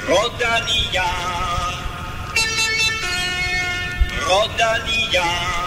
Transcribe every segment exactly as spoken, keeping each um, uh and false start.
Rodalia, Rodalia.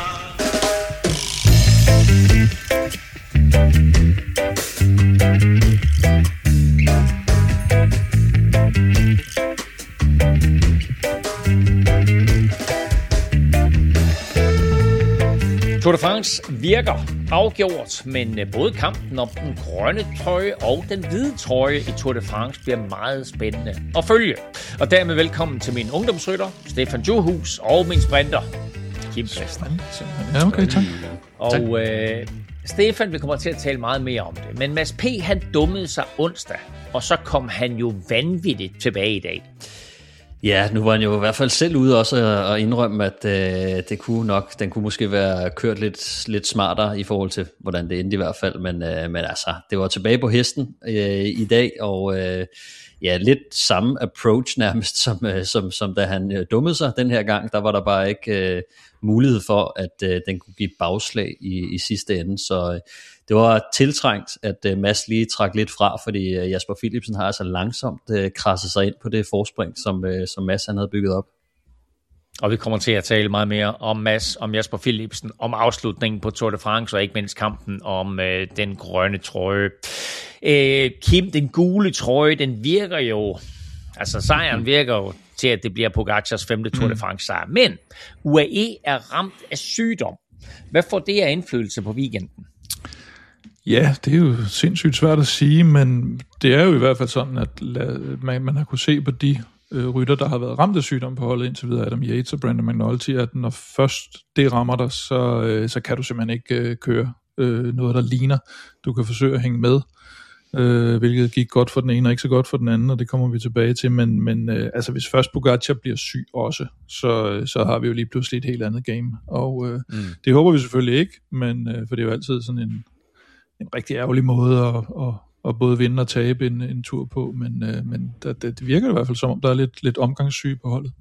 Tour de France virker afgjort, men både kampen om den grønne trøje og den hvide trøje i Tour de France bliver meget spændende at følge. Og dermed velkommen til min ungdomsrytter, Stefan Djurhus, og min sprinter, Kim Plesner. Ja, okay, tak. Og øh, Stefan, vi kommer til at tale meget mere om det, men Mads P. han dummede sig onsdag, og så kom han jo vanvittigt tilbage i dag. Ja, nu var han jo i hvert fald selv ude også at indrømme, at øh, det kunne nok, den kunne måske være kørt lidt, lidt smartere i forhold til, hvordan det endte i hvert fald, men, øh, men altså, det var tilbage på hesten øh, i dag, og øh, ja, lidt samme approach nærmest, som, øh, som, som da han øh, dummede sig den her gang. Der var der bare ikke øh, mulighed for, at øh, den kunne give bagslag i, i sidste ende, så øh, det var tiltrængt, at øh, Mads lige trak lidt fra, fordi øh, Jasper Philipsen har altså langsomt øh, krasset sig ind på det forspring, som, øh, som Mads han havde bygget op. Og vi kommer til at tale meget mere om Mads, om Jasper Philipsen, om afslutningen på Tour de France, og ikke mindst kampen om øh, den grønne trøje. Øh, Kim, den gule trøje, den virker jo, altså sejren virker jo til, at det bliver Pogacars femte Tour de France sejr. Men U A E er ramt af sygdom. Hvad får det af indflydelse på weekenden? Ja, det er jo sindssygt svært at sige, men det er jo i hvert fald sådan, at man, man har kunne se på de øh, rytter, der har været ramt af sygdom på holdet indtil videre, Adam Yates og Brandon McNulty, at når først det rammer dig, så, øh, så kan du simpelthen ikke øh, køre øh, noget, der ligner. Du kan forsøge at hænge med, øh, hvilket gik godt for den ene og ikke så godt for den anden, og det kommer vi tilbage til, men, men øh, altså hvis først Pogacar bliver syg også, så, så har vi jo lige pludselig et helt andet game, og øh, mm. det håber vi selvfølgelig ikke, men øh, for det er jo altid sådan en en rigtig ærgerlig måde at, at, at både vinde og tabe en, en tur på, men, øh, men det, det virker i hvert fald som om, der er lidt, lidt omgangssyge på holdet.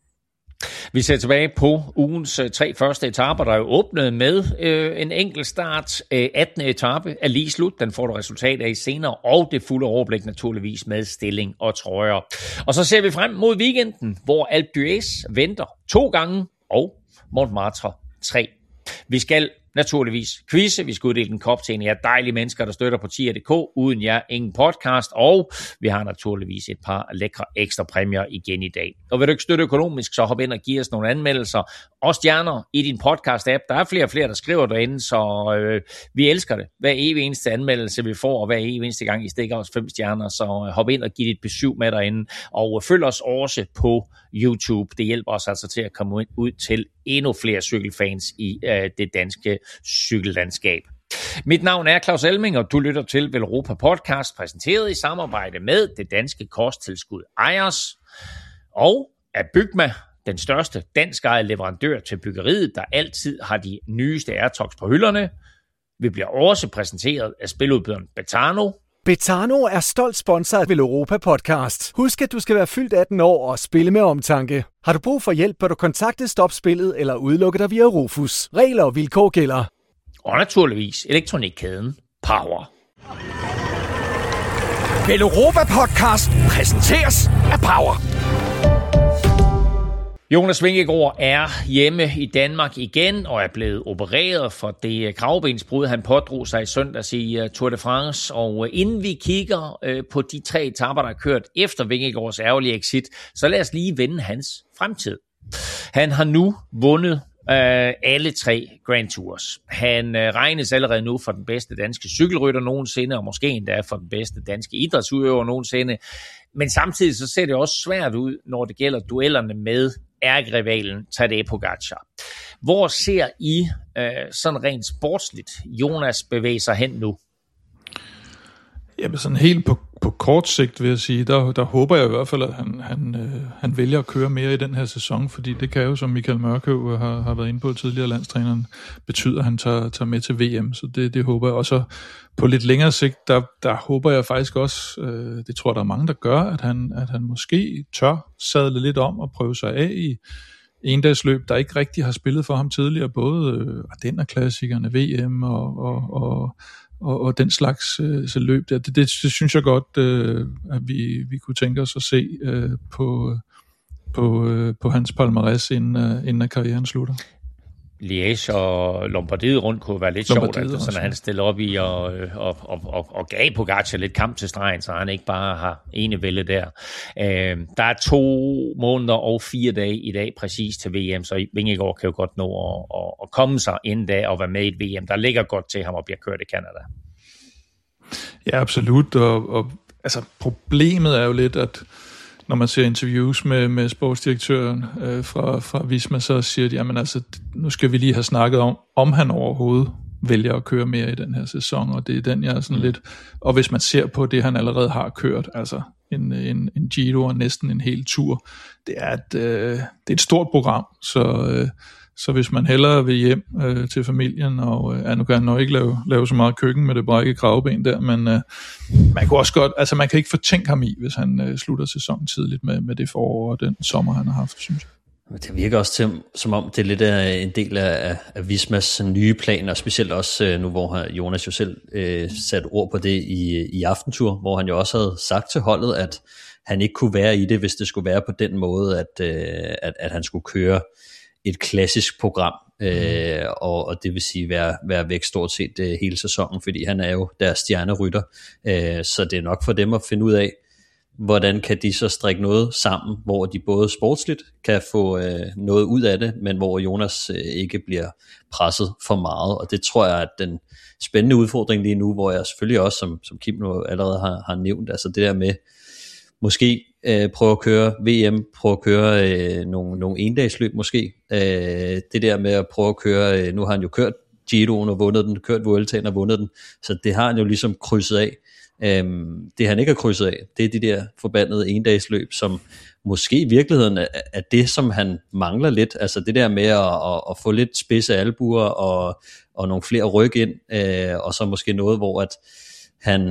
Vi ser tilbage på ugens øh, tre første etaper, der er jo åbnet med øh, en enkelt start. Øh, attende etape er lige slut, den får du resultat af senere, og det fulde overblik naturligvis med stilling og trøjer. Og så ser vi frem mod weekenden, hvor Alpe d'Huez venter to gange, og Montmartre tre. Vi skal naturligvis quizze, vi skal uddele en kop til en af jer dejlige mennesker, der støtter på tier punktum d k. Uden jer, ingen podcast, og vi har naturligvis et par lækre ekstra præmier igen i dag. Og vil du ikke støtte økonomisk, så hop ind og giv os nogle anmeldelser og stjerner i din podcast-app. Der er flere og flere, der skriver derinde, så øh, vi elsker det. Hver evig eneste anmeldelse, vi får, og hver evig eneste gang, I stikker os fem stjerner, så øh, hop ind og giv dit besøg med derinde. Og øh, følg os også på YouTube. Det hjælper os altså til at komme ud til endnu flere cykelfans i øh, det danske cykellandskab. Mit navn er Claus Elming, og du lytter til Velropa Podcast, præsenteret i samarbejde med det danske kosttilskud Ejers og af Bygma, den største danskejede leverandør til byggeriet, der altid har de nyeste Airtox på hylderne. Vi bliver også præsenteret af spiludbyderen Betano. Betano er stolt sponsor af Velropa Podcast. Husk, at du skal være fyldt atten år og spille med omtanke. Har du brug for hjælp, bør du kontakte Stop Spillet eller udelukke dig via Rufus. Regler og vilkår gælder. Og naturligvis elektronikkæden Power. Velropa Podcast præsenteres af Power. Jonas Vingegaard er hjemme i Danmark igen og er blevet opereret for det kravbensbrud, han pådrog sig i søndags i Tour de France. Og inden vi kigger på de tre etaper, der er kørt efter Vingegaards ærgerlige exit, så lad os lige vende hans fremtid. Han har nu vundet Uh, alle tre Grand Tours. Han uh, regnes allerede nu for den bedste danske cykelrytter nogensinde, og måske endda for den bedste danske idrætsudøver nogensinde. Men samtidig så ser det også svært ud, når det gælder duellerne med ærkerivalen Tadej Pogacar. Hvor ser I uh, sådan rent sportsligt Jonas bevæge sig hen nu? Jamen sådan helt på, på kort sigt vil jeg sige, der, der håber jeg i hvert fald, at han, han, øh, han vælger at køre mere i den her sæson, fordi det kan jo, som Michael Mørkøv har, har været inde på tidligere, landstræneren, betyder, at han tager, tager med til V M, så det, det håber jeg. Og så på lidt længere sigt, der, der håber jeg faktisk også, øh, det tror jeg, der er mange, der gør, at han, at han måske tør sadle lidt om og prøve sig af i endagsløb, der ikke rigtig har spillet for ham tidligere, både øh, Ardenner-klassikerne, V M og, og, og og, og den slags øh, så løb der. Det, det, det synes jeg godt, øh, at vi, vi kunne tænke os at se øh, på, på, øh, på hans palmarès, inden, øh, inden karrieren slutter. Liège og Lombardiet rundt kunne være lidt sjovt, altså, sådan at han stiller op i og, og, og, og, og gav Pogacar lidt kamp til stregen, så han ikke bare har enevælde der. Øh, der er to måneder og fire dage i dag præcis til V M, så Vingegaard kan jo godt nå at, at, at komme sig inden da og være med i et V M. Der ligger godt til ham at blive kørt i Canada. Ja, absolut, og, og altså, problemet er jo lidt, at når man ser interviews med, med sportsdirektøren øh, fra, fra Visma, så siger de, jamen altså, nu skal vi lige have snakket om, om han overhovedet vælger at køre mere i den her sæson, og det er den, jeg er sådan mm. lidt, og hvis man ser på det, han allerede har kørt, altså en, en, en Giro og næsten en hel tur, det er et, øh, det er et stort program, så, øh, så hvis man hellere vil hjem øh, til familien, og øh, ja, nu kan han nok ikke lave, lave så meget køkken med det brække kravben der, men øh, man kan også godt, altså man kan ikke fortænke ham i, hvis han øh, slutter sæsonen tidligt med, med det forår og den sommer, han har haft, synes jeg. Det virker også til, som om det er lidt af en del af, af Vismas nye planer, specielt også nu, hvor Jonas jo selv øh, satte ord på det i, i Aftentour, hvor han jo også havde sagt til holdet, at han ikke kunne være i det, hvis det skulle være på den måde, at, øh, at, at han skulle køre et klassisk program, øh, og, og det vil sige være, være væk stort set øh, hele sæsonen, fordi han er jo deres stjernerytter, øh, så det er nok for dem at finde ud af, hvordan kan de så strikke noget sammen, hvor de både sportsligt kan få øh, noget ud af det, men hvor Jonas øh, ikke bliver presset for meget, og det tror jeg er den spændende udfordring lige nu, hvor jeg selvfølgelig også, som, som Kim nu allerede har, har nævnt, altså det der med, måske øh, prøve at køre V M, prøve at køre øh, nogle, nogle endagsløb måske, øh, det der med at prøve at køre, øh, nu har han jo kørt Giroen og vundet den, kørt Vueltaen og vundet den, så det har han jo ligesom krydset af. Øhm, det han ikke har krydset af, det er de der forbandede endagsløb, som måske i virkeligheden er, er det, som han mangler lidt, altså det der med at, at, at få lidt spidse albuer og, og nogle flere ryg ind, øh, og så måske noget, hvor at han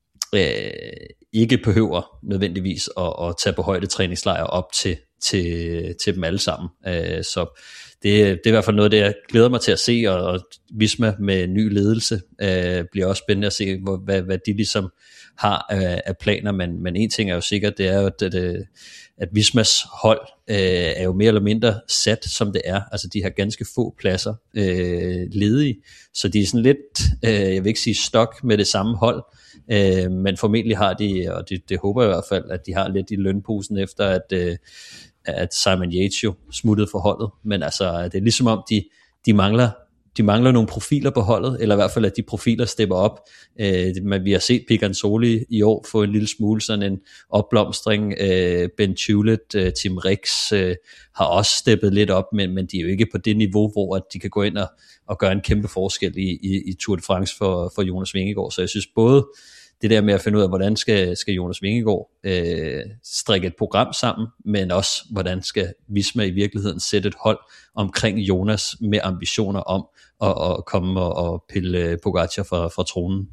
øh, ikke behøver nødvendigvis at, at tage på højdetræningslejr op til, til, til dem alle sammen, øh, så Det, det er i hvert fald noget, det jeg glæder mig til at se, og, og Visma med ny ledelse øh, bliver også spændende at se, hvor, hvad, hvad de ligesom har af, af planer, men, men en ting er jo sikkert, det er jo, at, at, at Vismas hold øh, er jo mere eller mindre sat, som det er, altså de har ganske få pladser øh, ledige, så de er sådan lidt, øh, jeg vil ikke sige stok med det samme hold, øh, men formentlig har de, og det, det håber jeg i hvert fald, at de har lidt i lønposen efter, at øh, at Simon Yates jo smuttede for holdet, men altså det er ligesom om de, de mangler de mangler nogle profiler på holdet, eller i hvert fald at de profiler stepper op. Øh, men vi har set Pigansoli i år få en lille smule sådan en opblomstring. Øh, Ben Tulet, øh, Tim Rix øh, har også steppet lidt op, men, men de er jo ikke på det niveau, hvor at de kan gå ind og, og gøre en kæmpe forskel i, i, i Tour de France for, for Jonas Vingegaard. Så jeg synes både det der med at finde ud af, hvordan skal, skal Jonas Vingegaard øh, strikke et program sammen, men også, hvordan skal Visma i virkeligheden sætte et hold omkring Jonas med ambitioner om at, at komme og, og pille Pogacar fra, fra tronen.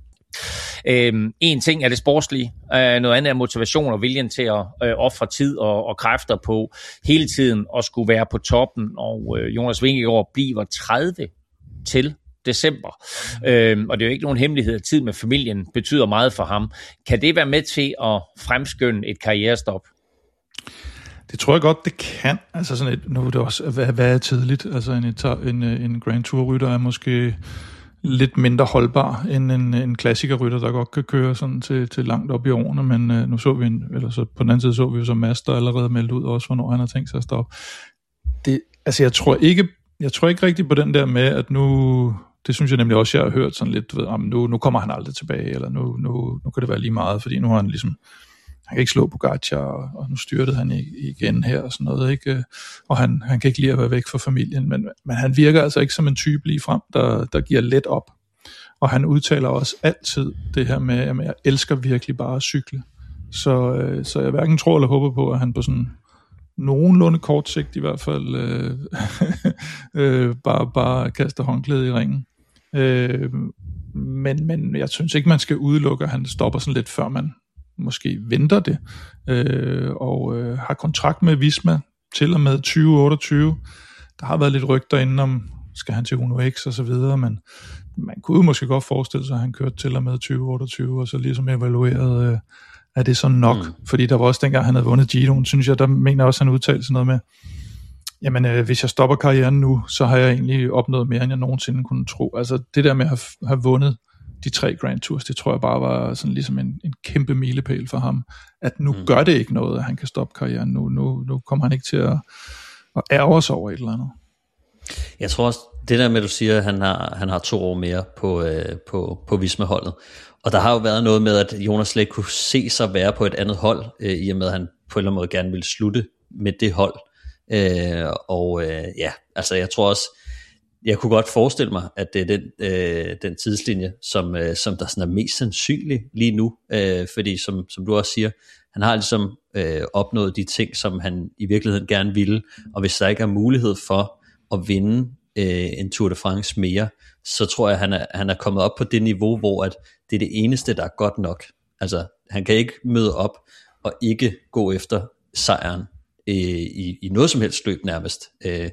Øhm, en ting er det sportslige, øh, noget andet er motivation og viljen til at øh, ofre tid og, og kræfter på hele tiden at skulle være på toppen, og øh, Jonas Vingegaard bliver tredive til december. Øhm, og det er jo ikke nogen hemmelighed, at tid med familien betyder meget for ham. Kan det være med til at fremskynde et karrierestop? Det tror jeg godt, det kan. Altså sådan et, nu er det også, hvad, hvad er tidligt? Altså en, en, en Grand Tour-rytter er måske lidt mindre holdbar end en, en klassikerrytter, der godt kan køre sådan til, til langt op i årene, men øh, nu så vi en, eller så på den anden side så vi jo så Mads, der allerede meldt ud også, hvornår han har tænkt sig at stoppe. Det, altså jeg tror ikke, jeg tror ikke rigtig på den der med, at nu, det synes jeg nemlig også, jeg har hørt sådan lidt, ved, om nu, nu kommer han aldrig tilbage, eller nu, nu, nu kan det være lige meget, fordi nu har han ligesom, han kan ikke slå Pogacar, og, og nu styrtede han igen her og sådan noget, ikke? Og han, han kan ikke lide at være væk fra familien, men, men han virker altså ikke som en type lige frem, der, der giver let op. Og han udtaler også altid det her med, at jeg elsker virkelig bare at cykle. Så, øh, så jeg hverken tror eller håber på, at han på sådan nogenlunde kort sigt i hvert fald øh, øh, bare, bare kaster håndklædet i ringen. Øh, men, men jeg synes ikke, man skal udelukke, at han stopper sådan lidt, før man måske venter det, øh, og øh, har kontrakt med Visma til og med tyve otteogtyve. Der har været lidt rygter inden om, skal han til Uno X og så videre, men man kunne jo måske godt forestille sig, at han kørte til og med tyve otteogtyve, og så ligesom evalueret, øh, er det så nok? Mm. Fordi der var også dengang, han havde vundet Giroen, synes jeg, der mener også, han udtalte sådan noget med, jamen øh, hvis jeg stopper karrieren nu, så har jeg egentlig opnået mere, end jeg nogensinde kunne tro. Altså det der med at have, have vundet de tre Grand Tours, det tror jeg bare var sådan ligesom en, en kæmpe milepæl for ham, at nu mm. gør det ikke noget, at han kan stoppe karrieren. Nu, nu, nu kommer han ikke til at, at ærge sig over et eller andet. Jeg tror også, det der med, at du siger, at han har, han har to år mere på, øh, på, på Visma-holdet, og der har jo været noget med, at Jonas slet kunne se sig være på et andet hold, øh, i og med, at han på en eller anden måde gerne ville slutte med det hold. Øh, og øh, ja, altså jeg tror også, jeg kunne godt forestille mig, at det er den, øh, den tidslinje, som, øh, som der sådan er mest sandsynlig lige nu, øh, fordi som, som du også siger, han har ligesom øh, opnået de ting, som han i virkeligheden gerne ville, og hvis der ikke er mulighed for at vinde øh, en Tour de France mere, så tror jeg, han er, han er kommet op på det niveau, hvor at det er det eneste, der er godt nok. Altså, han kan ikke møde op og ikke gå efter sejren i, i noget som helst løb nærmest.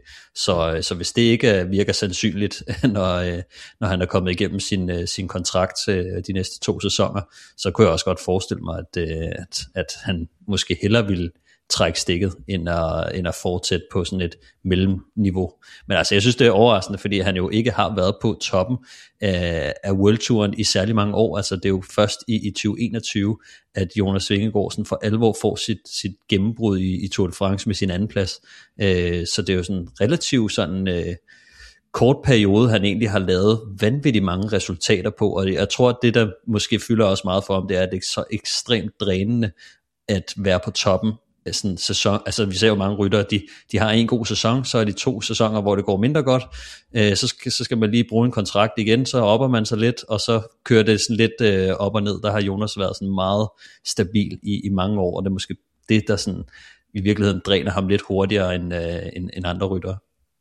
Så, så hvis det ikke virker sandsynligt, når, når han er kommet igennem sin, sin kontrakt de næste to sæsoner, så kunne jeg også godt forestille mig, at, at, at han måske hellere ville trække stikket, end at, end at fortsætte på sådan et mellemniveau. Men altså, jeg synes, det er overraskende, fordi han jo ikke har været på toppen af, af World Touren i særlig mange år. Altså, det er jo først i, i tyve enogtyve, at Jonas Vingegaard sådan for alvor får sit, sit gennembrud i, i Tour de France med sin anden plads. Øh, så det er jo sådan relativt sådan øh, kort periode, han egentlig har lavet vanvittigt mange resultater på, og jeg tror, at det, der måske fylder også meget for ham, det er, at det er så ekstremt drænende at være på toppen sådan sæson. Altså vi ser jo mange ryttere, de, de har en god sæson, så er de to sæsoner, hvor det går mindre godt, øh, så, skal, så skal man lige bruge en kontrakt igen, så opper man sig lidt, og så kører det sådan lidt øh, op og ned. Der har Jonas været sådan meget stabil i, i mange år, og det er måske det, der sådan i virkeligheden dræner ham lidt hurtigere end, øh, end, end andre ryttere.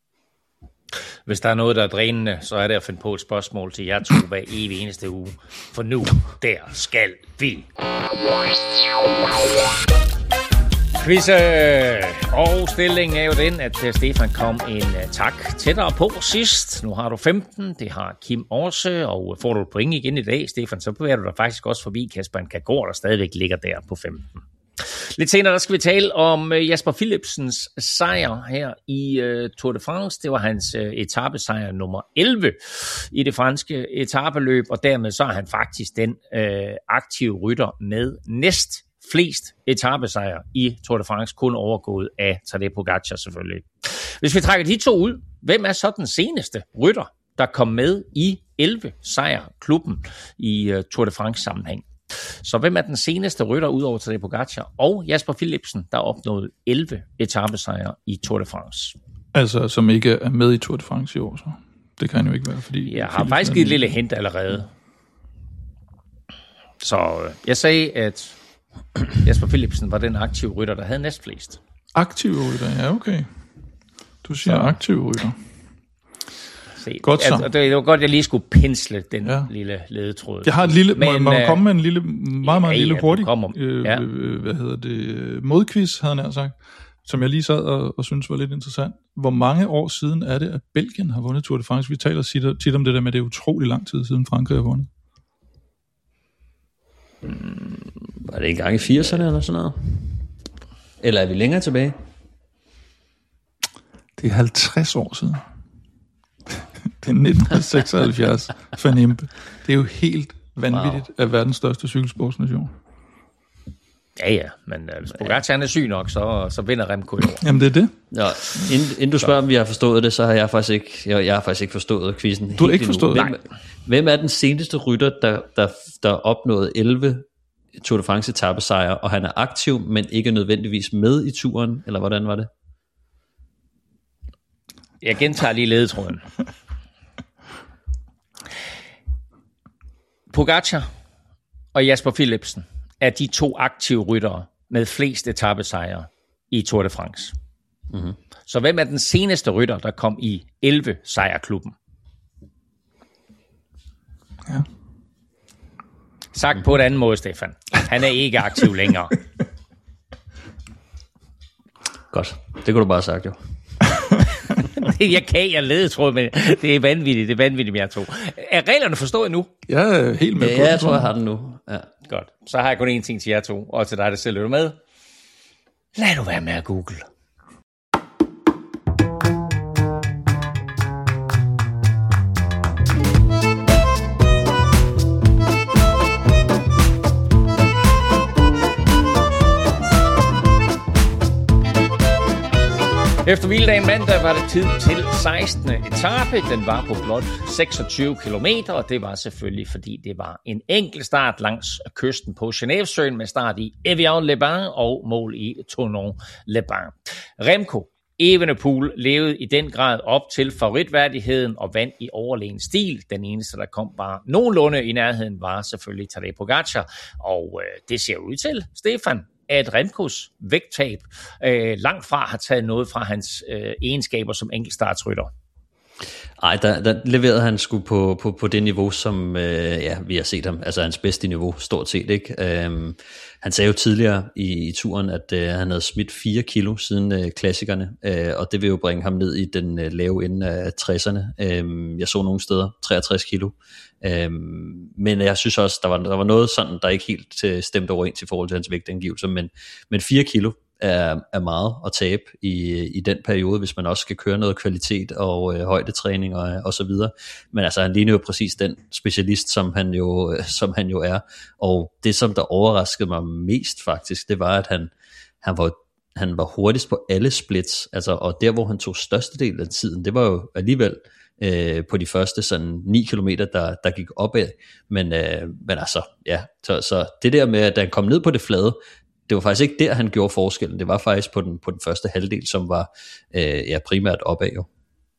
Hvis der er noget, der er drænende, så er det at finde på et spørgsmål til jer to hver evig eneste uge. For nu, der skal vi. Quizze! Og stillingen er jo den, at Stefan kom en tak tættere på sidst. Nu har du femten, det har Kim også, og får du et point igen i dag, Stefan, så bevæger du dig faktisk også forbi Kasper Nkagor, der stadigvæk ligger der på femten. Lidt senere, der skal vi tale om Jasper Philipsens sejr her i uh, Tour de France. Det var hans uh, etapesejr nummer elleve i det franske etapeløb, og dermed så er han faktisk den uh, aktive rytter med næst flest etapesejre i Tour de France, kun overgået af Tadej Pogačar selvfølgelig. Hvis vi trækker de to ud, hvem er så den seneste rytter, der kom med i elleve sejrklubben i uh, Tour de France sammenhæng? Så hvem er den seneste rytter ud over Tadej Pogačar og Jasper Philipsen, der opnåede elleve etapesejre i Tour de France? Altså, som ikke er med i Tour de France i år, så det kan jo ikke være, fordi... Jeg har faktisk givet et lille hint allerede. Så jeg sagde, at Jasper Philipsen var den aktive rytter, der havde næstflest. Aktive rytter, ja, okay. Du siger så. Aktive rytter. Se, godt så. Altså, det var godt, at jeg lige skulle pensle den ja. lille ledetråd. Jeg har et lille, men, må, må komme med en lille, meget, meget ja, lille hurtig, øh, ja. øh, hvad hedder det, modquiz, havde jeg sagt, som jeg lige sad og, og synes var lidt interessant. Hvor mange år siden er det, at Belgien har vundet Tour de France? Vi taler tit om det der med, det er utrolig lang tid siden Frankrig har vundet. Hmm, var det ikke engang i firserne eller sådan noget? Eller er vi længere tilbage? Det er halvtreds år siden. Det er nitten seksoghalvfjerds for Nimpe. Det er jo helt vanvittigt, wow. At verdens største cykelsportsnation. Ja, ja, men hvis Pogačar er syg nok, så, så vinder Remco i år. Jamen, det er det. Ja, inden, inden du spørger, om vi har forstået det, så har jeg faktisk ikke, jeg, jeg har faktisk ikke forstået quizzen. Du har ikke forstået det? Hvem, hvem er den seneste rytter, der, der, der opnåede elleve Tour de France etapesejre, og han er aktiv, men ikke nødvendigvis med i turen, eller hvordan var det? Jeg gentager lige ledetråden. Pogačar og Jasper Philipsen er de to aktive ryttere med flest etapesejre i Tour de France. Mm-hmm. Så hvem er den seneste rytter, der kom i elleve sejrklubben? Ja. Sagt på en anden måde, Stefan. Han er ikke aktiv længere. Godt. Det kunne du bare have sagt, jo. jeg kan, jeg ledetråd, men det er vanvittigt, det er vanvittigt med jer to. Er reglerne forstået nu? Jeg er helt med ja, på det. Jeg tror, jeg har den nu. Ja. Godt. Så har jeg kun én ting til jer to, og til dig, der selv lytter med. Lad du være med at google. Efter hviledagen mandag var det tid til sekstende etape. Den var på blot seksogtyve kilometer, og det var selvfølgelig, fordi det var en enkelt start langs kysten på Genèvesøen med start i Evian-les-Bains og mål i Thonon-les-Bains. Remco Evenepoel levede i den grad op til favoritværdigheden og vandt i overlegen stil. Den eneste, der kom bare nogenlunde i nærheden, var selvfølgelig Tadej Pogačar, og øh, det ser ud til, Stefan, at Remcos vægttab øh, langt fra har taget noget fra hans øh, egenskaber som enkeltstartsrytter. Ej, der, der leverede han sgu på, på, på det niveau, som øh, ja, vi har set ham, altså hans bedste niveau, stort set, ikke? Øhm, han sagde jo tidligere i, i turen, at øh, han havde smidt fire kilo siden øh, klassikerne, øh, og det vil jo bringe ham ned i den øh, lave ende af tresserne. Øh, jeg så nogle steder treogtres kilo, øh, men jeg synes også, der var, der var noget sådan, der ikke helt øh, stemte overens i forhold til hans vægtangivelser, men, men fire kilo, Er, er meget at tabe i, i den periode, hvis man også skal køre noget kvalitet og øh, højdetræning og, og så videre. Men altså, han ligner jo præcis den specialist, som han jo, øh, som han jo er. Og det, som der overraskede mig mest faktisk, det var, at han, han, var, han var hurtigst på alle splits. Altså, og der, hvor han tog størstedel af tiden, det var jo alligevel øh, på de første sådan ni kilometer, der, der gik opad. Men, øh, men altså, ja. Så, så det der med, at han kom ned på det flade, det var faktisk ikke der, han gjorde forskellen. Det var faktisk på den, på den første halvdel, som var øh, ja, primært opad jo.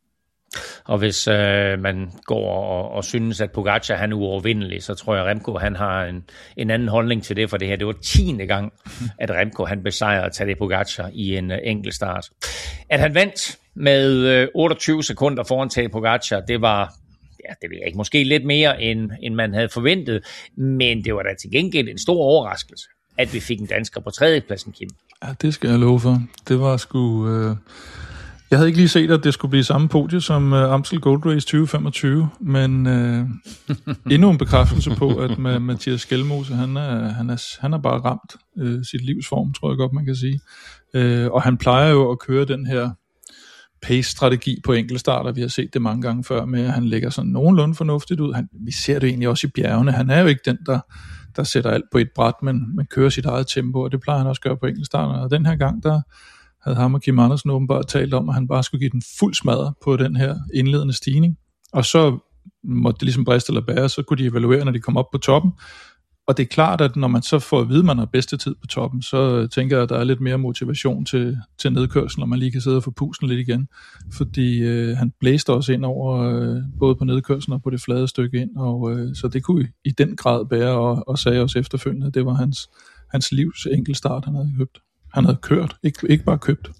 Og hvis øh, man går og, og synes, at Pogačar han er uovervindelig, så tror jeg, at Remco han har en, en anden holdning til det, for det her. Det var tiende gang, at Remco han besejrede Tadej Pogačar i en uh, enkelt start. At han vandt med øh, otteogtyve sekunder foran Tadej Pogačar, det var... Ja, det ved jeg ikke. Måske lidt mere, end, end man havde forventet, men det var da til gengæld en stor overraskelse, at vi fik en dansker på tredjepladsen, Kim. Ja, det skal jeg love for. Det var sgu... Øh... Jeg havde ikke lige set, at det skulle blive samme podie som øh, Amstel Gold Race tyve femogtyve, men øh, endnu en bekræftelse på, at med Mathias Skjelmose, han er, han er, han er bare ramt øh, sit livsform, tror jeg godt, man kan sige. Øh, og han plejer jo at køre den her pace-strategi på enkeltstarter. Vi har set det mange gange før med, at han lægger sådan nogenlunde fornuftigt ud. Han, vi ser det egentlig også i bjergene. Han er jo ikke den, der, der sætter alt på et bræt, men, men kører sit eget tempo, og det plejer han også at gøre på enkeltstarter. Og den her gang, der havde ham og Kim Andersen åbenbart talt om, at han bare skulle give den fuld smadre på den her indledende stigning. Og så måtte det ligesom briste eller bære, så kunne de evaluere, når de kom op på toppen. Og det er klart, at når man så får at vide, at man har bedste tid på toppen, så tænker jeg, at der er lidt mere motivation til, til nedkørsel, når man lige kan sidde og få pusten lidt igen. Fordi øh, han blæste også ind over, øh, både på nedkørslen og på det flade stykke ind, og øh, så det kunne i den grad bære, og, og sagde også efterfølgende, at det var hans, hans livs enkeltstart, han havde købt. Han havde kørt, ikke, ikke bare købt.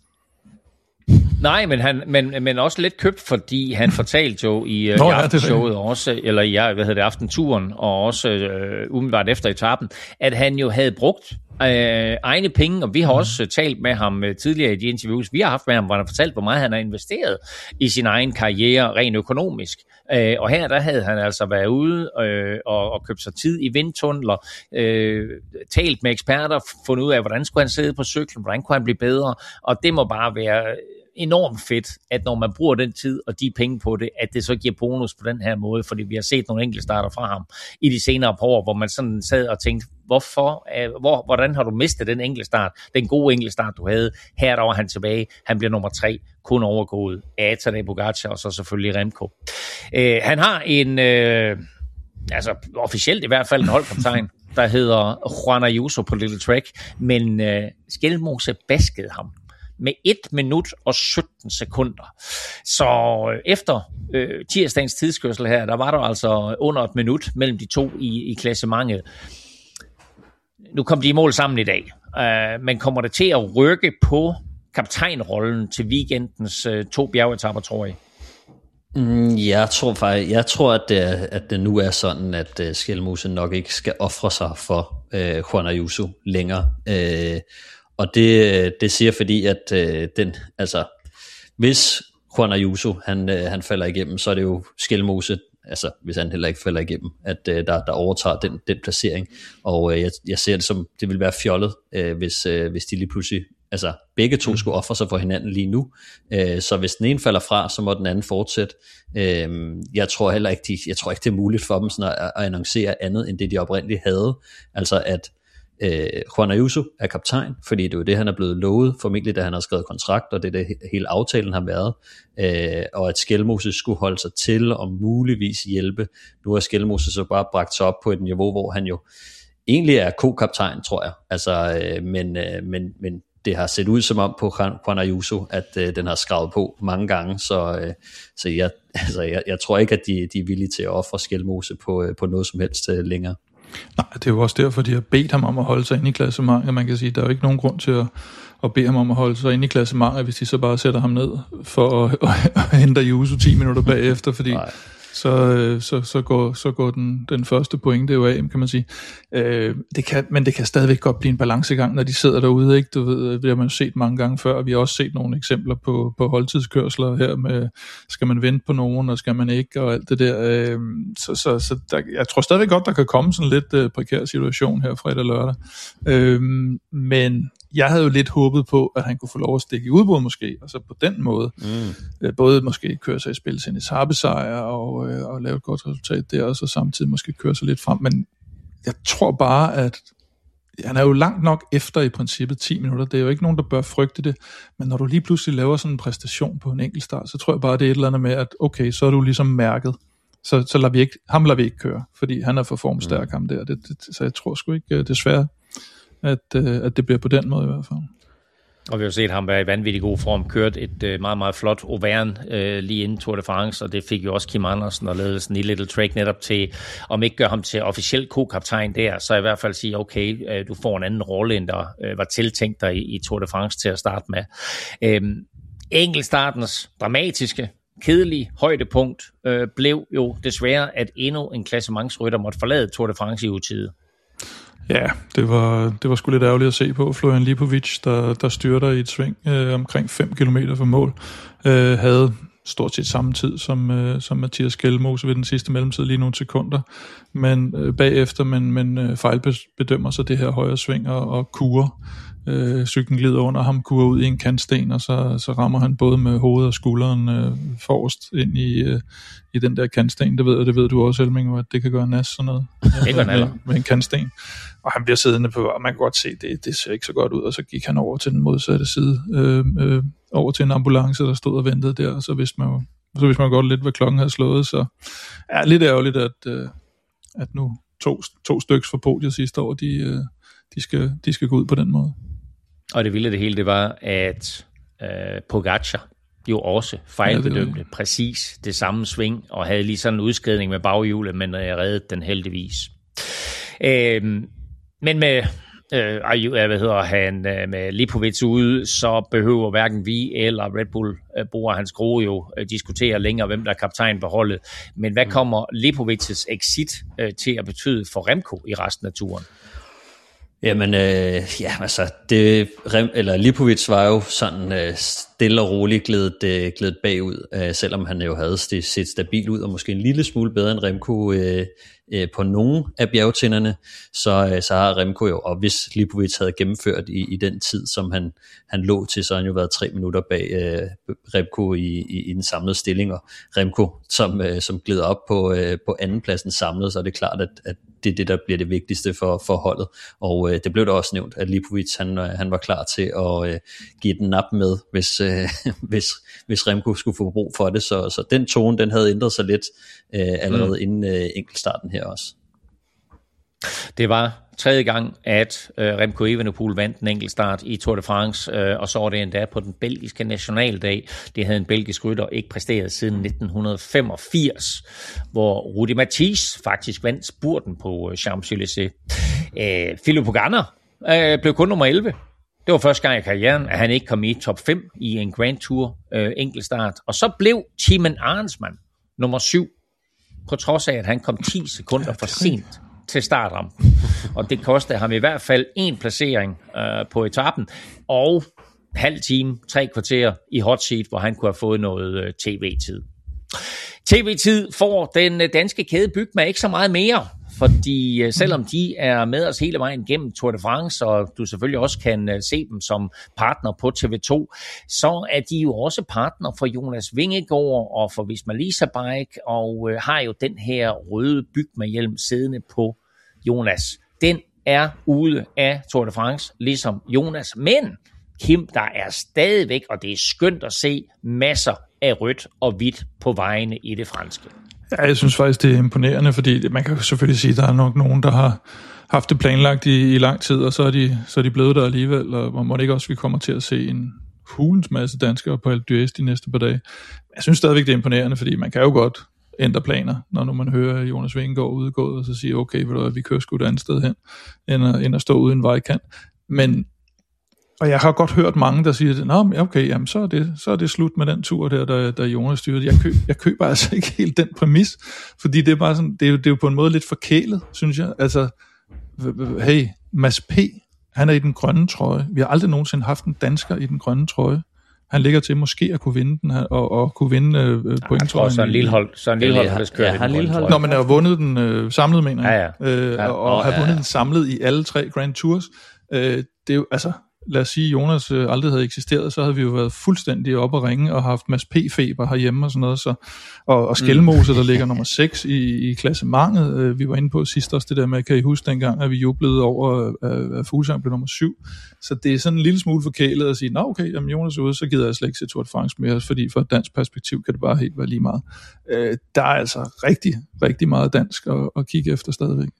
Nej, men, han, men, men også lidt købt, fordi han fortalte jo i, Nå, i ja, aftenshowet også, eller i hvad hedder det, aftenturen, og også øh, umiddelbart efter etappen, at han jo havde brugt øh, egne penge, og vi har også mm. talt med ham øh, tidligere i de interviews, vi har haft med ham, hvor han har fortalt, hvor meget han har investeret i sin egen karriere, rent økonomisk. Øh, og her der havde han altså været ude øh, og, og købt sig tid i vindtunneler, øh, talt med eksperter, fundet ud af, hvordan skulle han sidde på cyklen, hvordan kunne han blive bedre, og det må bare være enormt fedt, at når man bruger den tid og de penge på det, at det så giver bonus på den her måde, fordi vi har set nogle enkelte starter fra ham i de senere par år, hvor man sådan sad og tænkte, hvorfor, hvor, hvordan har du mistet den enkelte start, den gode enkelte start, du havde, her der var han tilbage, han bliver nummer tre, kun overgået af Tadej Pogačar, og så selvfølgelig Remco. Øh, han har en, øh, altså officielt i hvert fald en holdkaptajn, der hedder Juan Ayuso på Little Trek, men øh, Skjelmose baskede ham med et minut og sytten sekunder. Så efter øh, tirsdagens tidskørsel her, der var der altså under et minut mellem de to i, i klassementet. Nu kom de i mål sammen i dag, uh, men kommer det til at rykke på kaptajnrollen til weekendens uh, to bjergetapper, tror jeg? Mm, jeg tror faktisk, jeg tror, at det, at det nu er sådan, at uh, Skjelmose nok ikke skal ofre sig for uh, Juan Ayuso længere. Uh, Og det, det siger fordi, at øh, den, altså, hvis Juan Ayuso, han, øh, han falder igennem, så er det jo Skelmose, altså hvis han heller ikke falder igennem, at øh, der, der overtager den, den placering, og øh, jeg, jeg ser det som, det vil være fjollet, øh, hvis, øh, hvis de lige pludselig, altså begge to skulle ofre sig for hinanden lige nu, øh, så hvis den ene falder fra, så må den anden fortsætte. Øh, jeg tror heller ikke, de, jeg tror ikke det er muligt for dem sådan at, at annoncere andet, end det de oprindeligt havde, altså at øh, Juan Ayuso er kaptajn, fordi det er jo det, han er blevet lovet, formentlig da han har skrevet kontrakt, og det er det hele aftalen har været, øh, og at Skelmose skulle holde sig til og muligvis hjælpe. Nu er Skelmose så bare bragt sig op på et niveau, hvor han jo egentlig er ko-kaptajn, tror jeg, altså, øh, men, øh, men, men det har set ud som om på Juan Ayuso, at øh, den har skravet på mange gange, så, øh, så jeg, altså, jeg, jeg tror ikke, at de, de er villige til at ofre Skelmose på, øh, på noget som helst øh, længere. Nej, det er jo også derfor, de har bedt ham om at holde sig inde i klassementet. Man kan sige, der er jo ikke nogen grund til at, at bede ham om at holde sig inde i klassementet, hvis de så bare sætter ham ned for at, at, at hente Ayuso ti minutter bagefter, fordi så, så, så går, så går den, den første pointe jo af, kan man sige. Øh, det kan, men det kan stadigvæk godt blive en balancegang, når de sidder derude, ikke? Du ved, det har man jo set mange gange før, og vi har også set nogle eksempler på, på holdtidskørsler her med, skal man vente på nogen, og skal man ikke, og alt det der. Øh, så så, så der, jeg tror stadigvæk godt, der kan komme sådan lidt øh, prekær situation her fredag og lørdag. Øh, men jeg havde jo lidt håbet på, at han kunne få lov at stikke i udbrud måske, og så på den måde, mm. øh, både måske køre sig i spil til en etapesejr og, øh, og lave et godt resultat der, og så samtidig måske køre sig lidt frem. Men jeg tror bare, at han er jo langt nok efter i princippet ti minutter. Det er jo ikke nogen, der bør frygte det, men når du lige pludselig laver sådan en præstation på en enkelt start, så tror jeg bare, det er et eller andet med, at okay, så er du ligesom mærket. Så, så lader vi ikke, ham lader vi ikke køre, fordi han er for formstærk, mm. ham der. Det, det, så jeg tror sgu ikke, desværre, At, øh, at det bliver på den måde i hvert fald. Og vi har set ham være i vanvittig god form, kørt et øh, meget, meget flot Auvergne øh, lige inden Tour de France, og det fik jo også Kim Andersen og lavede sådan en little trick netop til, om ikke gør ham til officiel ko-kaptajn der, så i hvert fald sige, okay, øh, du får en anden rolle, end der øh, var tiltænkt dig i, i Tour de France til at starte med. Øh, Enkeltstartens dramatiske, kedelige højdepunkt øh, blev jo desværre, at endnu en klassementsrytter måtte forlade Tour de France i utide. Ja, det var, det var sgu lidt ærgerligt at se på. Florian Lipovic, der, der styrter i et sving øh, omkring fem kilometer fra mål, øh, havde stort set samme tid som, øh, som Mathias Skelmose ved den sidste mellemtid, lige nogle sekunder, men øh, bagefter, men, men øh, fejlbedømmer sig det her højre sving og, og kurer. Øh, cyklen glider under ham, kurer ud i en kantsten, og så, så rammer han både med hovedet og skulderen øh, forrest ind i, øh, i den der kantsten. Det ved, og det ved du også, Elming, at det kan gøre nas sådan noget det gør med, med en kantsten. Og han bliver siddende på, og man kan godt se, det, det ser ikke så godt ud, og så gik han over til den modsatte side, øh, øh, over til en ambulance, der stod og ventede der, og så vidste man jo, så vidste man godt lidt, hvad klokken havde slået, så er lidt ærgerligt, at, øh, at nu to, to stykker fra podiet sidste år, de, øh, de, skal, de skal gå ud på den måde. Og det vilde det hele, det var, at øh, Pogacar jo også fejlbedømte ja, det præcis det samme sving, og havde lige sådan en udskridning med baghjulet, men øh, reddede den heldigvis. Øh, men med, øh, hvad hedder han, med Lipovic ude, så behøver hverken vi eller Red Bull øh, Bora Hans Grohe jo øh, diskutere længere, hvem der er kaptajn på holdet. Men hvad kommer Lipovic's exit øh, til at betyde for Remco i resten af turen? Jamen, øh, ja, altså, det, eller Lipovic var jo sådan øh, stille og roligt glædet, øh, glædet bagud, øh, selvom han jo havde set stabil ud, og måske en lille smule bedre end Remco øh, øh, på nogle af bjergtinderne, så, øh, så har Remco jo, og hvis Lipovic havde gennemført i, i den tid, som han, han lå til, så har han jo været tre minutter bag øh, Remco i, i, i den samlede stilling, og Remco, som, øh, som glider op på, øh, på andenpladsen samlet, så er det klart, at, at det er det, der bliver det vigtigste for, for holdet, og øh, det blev da også nævnt, at Lipovic, han, han var klar til at øh, give den nap med, hvis, øh, hvis, hvis Remco skulle få brug for det, så, så den tone, den havde ændret sig lidt øh, allerede mm. inden øh, enkeltstarten her også. Det var tredje gang, at øh, Remco Evenepoel vandt en enkeltstart i Tour de France, øh, og så var det endda på den belgiske nationaldag. Det havde en belgisk rytter ikke præsteret siden nitten femogfirs, hvor Rudi Mathies faktisk vandt spurten på Champs-Élysées. Øh, Filip Pogacar øh, blev kun nummer elleve. Det var første gang i karrieren, at han ikke kom i top fem i en Grand Tour øh, enkeltstart. Og så blev Thymen Arensman nummer syv, på trods af, at han kom ti sekunder for sent til startrampen. Og det kostede ham i hvert fald en placering øh, på etappen. Og halv time, tre kvarter i hot seat, hvor han kunne have fået noget øh, tv-tid. tv-tid får den øh, danske kæde Bygma ikke så meget mere, fordi øh, selvom de er med os hele vejen gennem Tour de France, og du selvfølgelig også kan øh, se dem som partner på T V to, så er de jo også partner for Jonas Vingegaard og for Visma Lease Bike, og øh, har jo den her røde Bygma-hjelm siddende på Jonas. Den er ude af Tour de France, ligesom Jonas. Men Kim, der er stadigvæk, og det er skønt at se, masser af rødt og hvidt på vejene i det franske. Ja, jeg synes faktisk, det er imponerende, fordi man kan selvfølgelig sige, at der er nok nogen, der har haft det planlagt i, i lang tid, og så er, de, så er de blevet der alligevel, og må det ikke også, vi kommer til at se en hulens masse danskere på Alpe d'Huez de næste par dage. Jeg synes stadigvæk, det er imponerende, fordi man kan jo godt ændre planer, når nu man hører Jonas Vingegaard udgået, og så siger, okay, vi kører sgu et andet sted hen, end at, end at stå uden vejkant. Men og jeg har godt hørt mange, der siger, nå, okay, jamen, så, er det, så er det slut med den tur der, der, der Jonas styrede. Jeg, køb, jeg køber altså ikke helt den præmis, fordi det er bare sådan, det er, det er jo på en måde lidt forkælet, synes jeg. Altså, hey, Mads P., han er i den grønne trøje. Vi har aldrig nogensinde haft en dansker i den grønne trøje. Han ligger til måske at kunne vinde den her, og, og kunne vinde øh, pointtrøjen. Jeg tror, Søren Lillehold, Søren Lillehold har kørt ja, den grønne trøje. Nå, men er vundet den øh, samlet, mener jeg. Ja, ja. Øh, ja, og, og har vundet ja. den samlet i alle tre Grand Tours. Øh, det er jo, altså... Lad os sige, at Jonas øh, aldrig havde eksisteret, så havde vi jo været fuldstændig oppe at ringe og haft Mads P-feber herhjemme og sådan noget. Så, og, og Skelmose, der ligger nummer seks i, i klassementet. Øh, vi var inde på sidst også det der med, kan I huske dengang, at vi jublede over, at, at Fuglsang blev nummer syv. Så det er sådan en lille smule forkælet at sige, nå okay, jamen Jonas er ude, så gider jeg slet ikke se Tour de France mere, fordi fra et dansk perspektiv kan det bare helt være lige meget. Øh, der er altså rigtig, rigtig meget dansk at, at kigge efter stadigvæk.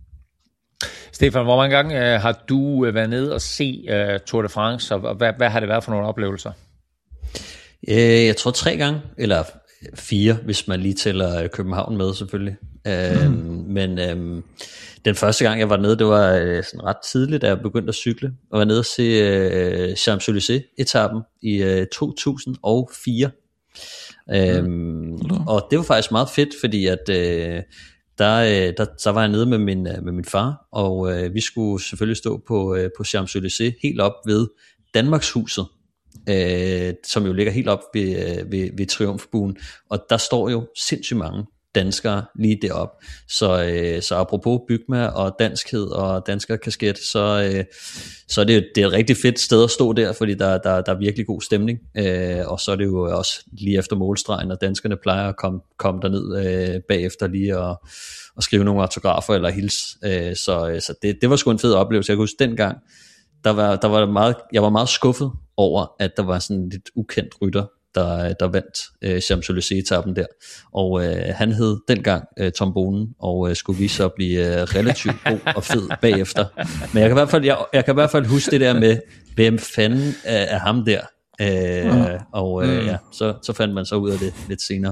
Stefan, hvor mange gange øh, har du øh, været nede og se øh, Tour de France, og hvad, hvad har det været for nogle oplevelser? Øh, jeg tror tre gange, eller fire, hvis man lige tæller København med selvfølgelig. Øh, mm. Men øh, den første gang jeg var nede, det var øh, sådan ret tidligt, da jeg begyndte at cykle, og var nede og se øh, Champs-Élysées-etappen i øh, to tusind og fire. Øh, mm. Og det var faktisk meget fedt, fordi at... Øh, Der, der, der var jeg nede med min, med min far, og øh, vi skulle selvfølgelig stå på, øh, på Champs-Élysées helt op ved Danmarkshuset, øh, som jo ligger helt op ved, ved, ved Triumfbuen, og der står jo sindssygt mange danskere lige derop. Så, øh, så apropos Bygma og danskhed og danskerkasket, så, øh, så er det, det er et rigtig fedt sted at stå der, fordi der, der, der er virkelig god stemning, øh, og så er det jo også lige efter målstregen, og danskerne plejer at komme, komme derned øh, bagefter lige og, og skrive nogle autografer eller hils, øh, så, så det, det var sgu en fed oplevelse. Jeg kan huske dengang, der var, der var meget, jeg var meget skuffet over, at der var sådan en lidt ukendt rytter, der, der vandt øh, Champs-Élysées-etappen der, og øh, han hed dengang øh, Tom Bonen, og øh, skulle vise sig at blive øh, relativt god og fed bagefter. Men jeg kan, i hvert fald, jeg, jeg kan i hvert fald huske det der med, hvem fanden er, er ham der, øh, mm. og øh, ja, så, så fandt man så ud af det lidt senere.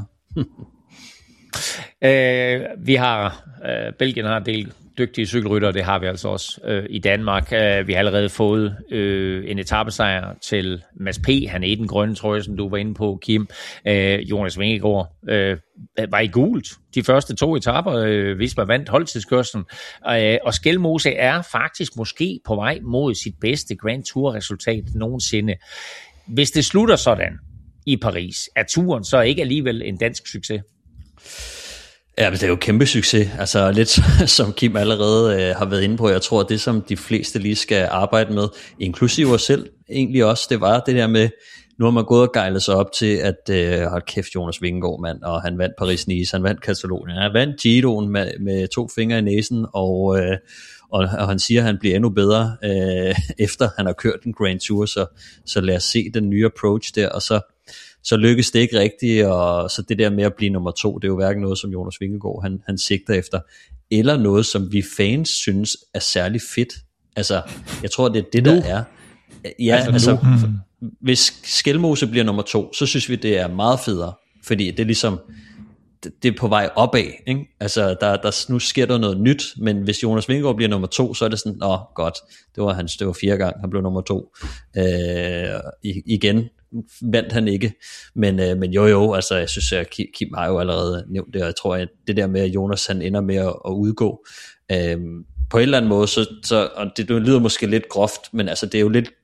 øh, vi har, øh, Belgien har delt dygtige cykelrytter, det har vi altså også øh, i Danmark. Øh, vi har allerede fået øh, en etapesejr til Mads P. Han er i den grønne trøje, som du var inde på, Kim. Øh, Jonas Vingegaard øh, var i gult de første to etaper, øh, hvis man vandt holdtidskørslen. Øh, og Skelmose er faktisk måske på vej mod sit bedste Grand Tour-resultat nogensinde. Hvis det slutter sådan i Paris, er turen så ikke alligevel en dansk succes? Ja, men det er jo kæmpe succes, altså lidt som Kim allerede øh, har været inde på. Jeg tror, det som de fleste lige skal arbejde med, inklusive os selv egentlig også, det var det der med, nu har man gået og gejlet sig op til, at øh, hold kæft, Jonas Vingegaard, mand, og han vandt Paris-Nice, han vandt Katalonien, han vandt Giroen med, med to fingre i næsen, og, øh, og, og han siger, at han bliver endnu bedre, øh, efter han har kørt en Grand Tour, så, så lad os se den nye approach der, og så så lykkes det ikke rigtigt, og så det der med at blive nummer to, det er jo hverken noget, som Jonas Vingegaard, han, han sigter efter, eller noget, som vi fans synes er særlig fedt. Altså, jeg tror, det er det, der nu. er. Ja, altså, altså mm. hvis Skelmose bliver nummer to, så synes vi, det er meget federe, fordi det er ligesom, det, det er på vej opad, ikke? Altså, der, der, nu sker der noget nyt, men hvis Jonas Vingegaard bliver nummer to, så er det sådan, åh, godt, det var hans, det var fire gang, han blev nummer to. Øh, igen, vandt han ikke, men, øh, men jo jo, altså jeg synes, at Kim har jo allerede nævnt det, og jeg tror, at det der med, at Jonas han ender med at, at udgå, øh, på en eller anden måde, så, så og det, det lyder måske lidt groft, men altså det er jo lidt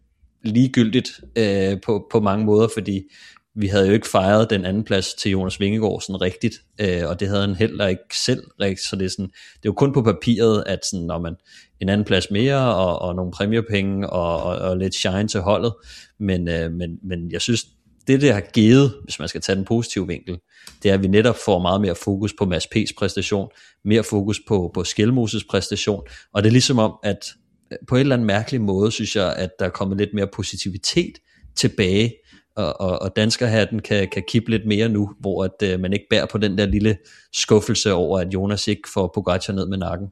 ligegyldigt øh, på, på mange måder, fordi vi havde jo ikke fejret den anden plads til Jonas Vingegaard sådan rigtigt, øh, og det havde han heller ikke selv rigtigt, så det er, sådan, det er jo kun på papiret, at sådan, når man en anden plads mere, og, og nogle præmiepenge, og, og, og lidt shine til holdet, men, øh, men, men jeg synes, det det har givet, hvis man skal tage den positive vinkel, det er, at vi netop får meget mere fokus på Mads P's præstation, mere fokus på, på Skelmoses præstation, og det er ligesom om, at på en eller anden mærkelig måde, synes jeg, at der er kommet lidt mere positivitet tilbage, og, og, og danskerhatten kan, kan kippe lidt mere nu, hvor at, øh, man ikke bærer på den der lille skuffelse over, at Jonas ikke får Pogacar ned med nakken.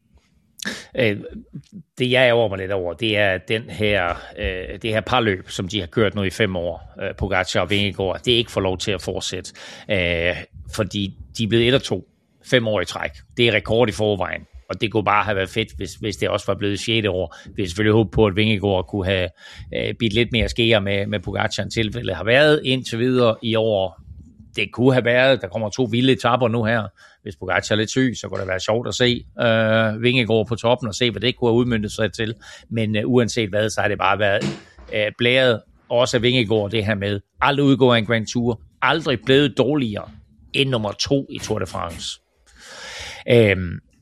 Øh, det jeg ærger mig lidt over, det er den her, øh, det her parløb, som de har kørt nu i fem år, øh, Pogacar og Vingegaard, det er ikke får lov til at fortsætte, øh, fordi de er blevet et og to, fem år i træk. Det er rekord i forvejen. Og det kunne bare have været fedt, hvis, hvis det også var blevet sjette år. Vi har selvfølgelig håbet på, at Vingegaard kunne have øh, bidt lidt mere skære med, med Pogacar, end tilfældet har været indtil videre i år. Det kunne have været, der kommer to vilde etaper nu her. Hvis Pogacar er lidt syg, så kunne det være sjovt at se øh, Vingegaard på toppen og se, hvad det kunne have udmøntet sig til. Men øh, uanset hvad, så har det bare været øh, blæret også af Vingegaard det her med aldrig udgå af en Grand Tour, aldrig blevet dårligere end nummer to i Tour de France. Øh,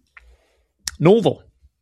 Novo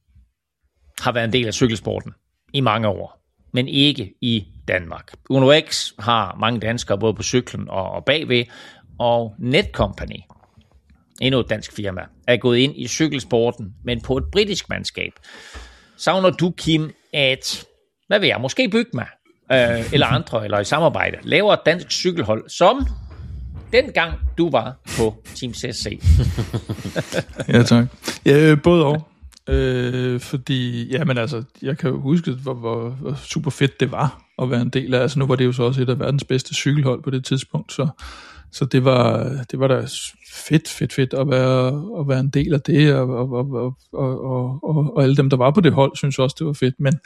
har været en del af cykelsporten i mange år, men ikke i Danmark. Uno X har mange danskere både på cyklen og, og bagved, og Netcompany, endnu et dansk firma, er gået ind i cykelsporten, men på et britisk mandskab. Savner du, Kim, at, hvad ved jeg, måske Bygma, øh, eller andre, eller i samarbejde, laver et dansk cykelhold, som dengang du var på Team C S C? Ja, tak. Ja, både og. Øh, fordi, ja, men altså, jeg kan jo huske, hvor, hvor, hvor super fedt det var at være en del af. Altså, nu var det jo så også et af verdens bedste cykelhold på det tidspunkt, så, så det var, det var da fedt, fedt, fedt at være, at være en del af det, og, og, og, og, og, og, og alle dem, der var på det hold, synes også, det var fedt, men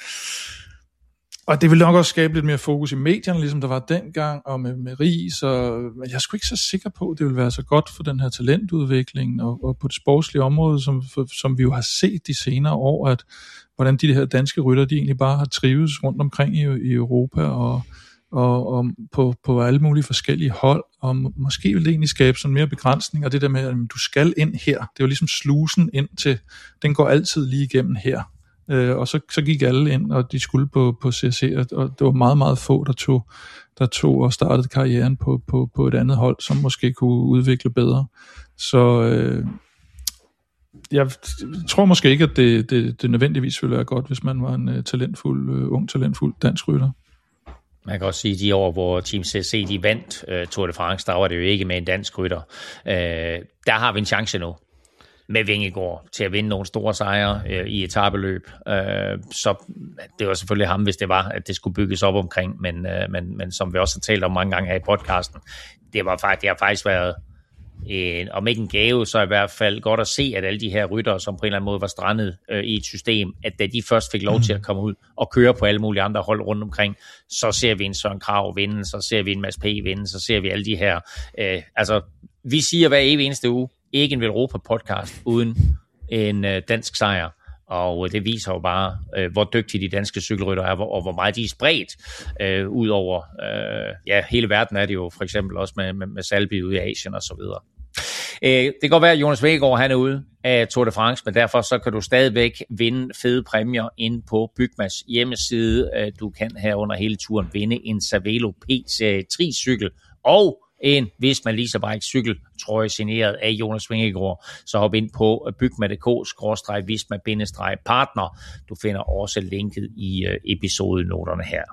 og det ville nok også skabe lidt mere fokus i medierne, ligesom der var dengang, og med, med Ries, og men jeg er sgu ikke så sikker på, at det ville være så godt for den her talentudvikling, og, og på det sportslige område, som, for, som vi jo har set de senere år, at hvordan de her danske rytter, de egentlig bare har trives rundt omkring i, i Europa, og, og, og på, på alle mulige forskellige hold, og må, måske ville det egentlig skabe sådan mere begrænsning, og det der med, at du skal ind her, det er jo ligesom slusen ind til, den går altid lige igennem her. Øh, og så, så gik alle ind, og de skulle på, på C S C, og det var meget, meget få, der tog, der tog og startede karrieren på, på, på et andet hold, som måske kunne udvikle bedre. Så øh, jeg tror måske ikke, at det, det, det nødvendigvis ville være godt, hvis man var en uh, talentfuld, uh, ung talentfuld dansk rytter. Man kan også sige, at de år, hvor Team C S C de vandt uh, Tour de France, der var det jo ikke med en dansk rytter. Uh, der har vi en chance nu med Vingegaard til at vinde nogle store sejre øh, i etapeløb. Øh, så det var selvfølgelig ham, hvis det var, at det skulle bygges op omkring, men, øh, men, men som vi også har talt om mange gange her i podcasten, det, var faktisk, det har faktisk været, en, om ikke en gave, så i hvert fald godt at se, at alle de her ryttere, som på en eller anden måde var strandet øh, i et system, at da de først fik lov til at komme ud og køre på alle mulige andre hold rundt omkring, så ser vi en Søren Kragh vinde, så ser vi en Mads P. vinde, så ser vi alle de her. Øh, altså, vi siger hver evig eneste uge, ikke en Velropa-podcast uden en øh, dansk sejr, og øh, det viser jo bare, øh, hvor dygtige de danske cykelrytter er, og hvor meget de er spredt øh, ud over, øh, ja, hele verden er det jo, for eksempel også med, med, med Salby ude i Asien og så videre. Øh, det kan godt være, at Jonas Vingegaard han er ude af Tour de France, men derfor så kan du stadigvæk vinde fede præmier inde på Bygmas hjemmeside. Øh, du kan her under hele turen vinde en Cervelo P-serie tri-cykel, og en Visma Leasebike cykeltrøje signeret af Jonas Vingegaard, så hop ind på bygma punktum d k bindestreg visma bindestreg partner. Du finder også linket i uh, episodenoterne her.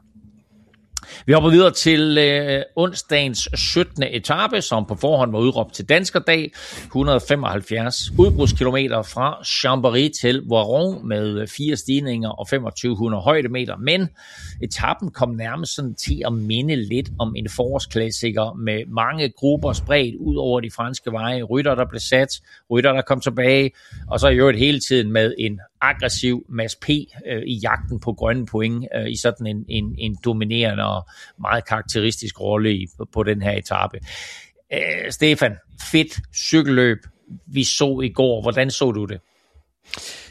Vi hopper videre til øh, onsdagens syttende etape, som på forhånd var udråbt til danskerdag. et hundrede og femoghalvfjerds udbrudskilometer fra Chambéry til Voiron med fire stigninger og femogtyve hundrede højdemeter. Men etappen kom nærmest sådan til at minde lidt om en forårsklassiker med mange grupper spredt ud over de franske veje. Rytter, der blev sat, rytter, der kom tilbage, og så i øvrigt hele tiden med en aggressiv Mads P. Øh, i jagten på grønne point øh, i sådan en, en, en dominerende og meget karakteristisk rolle i, på, på den her etape. Øh, Stefan, fedt cykelløb vi så i går. Hvordan så du det?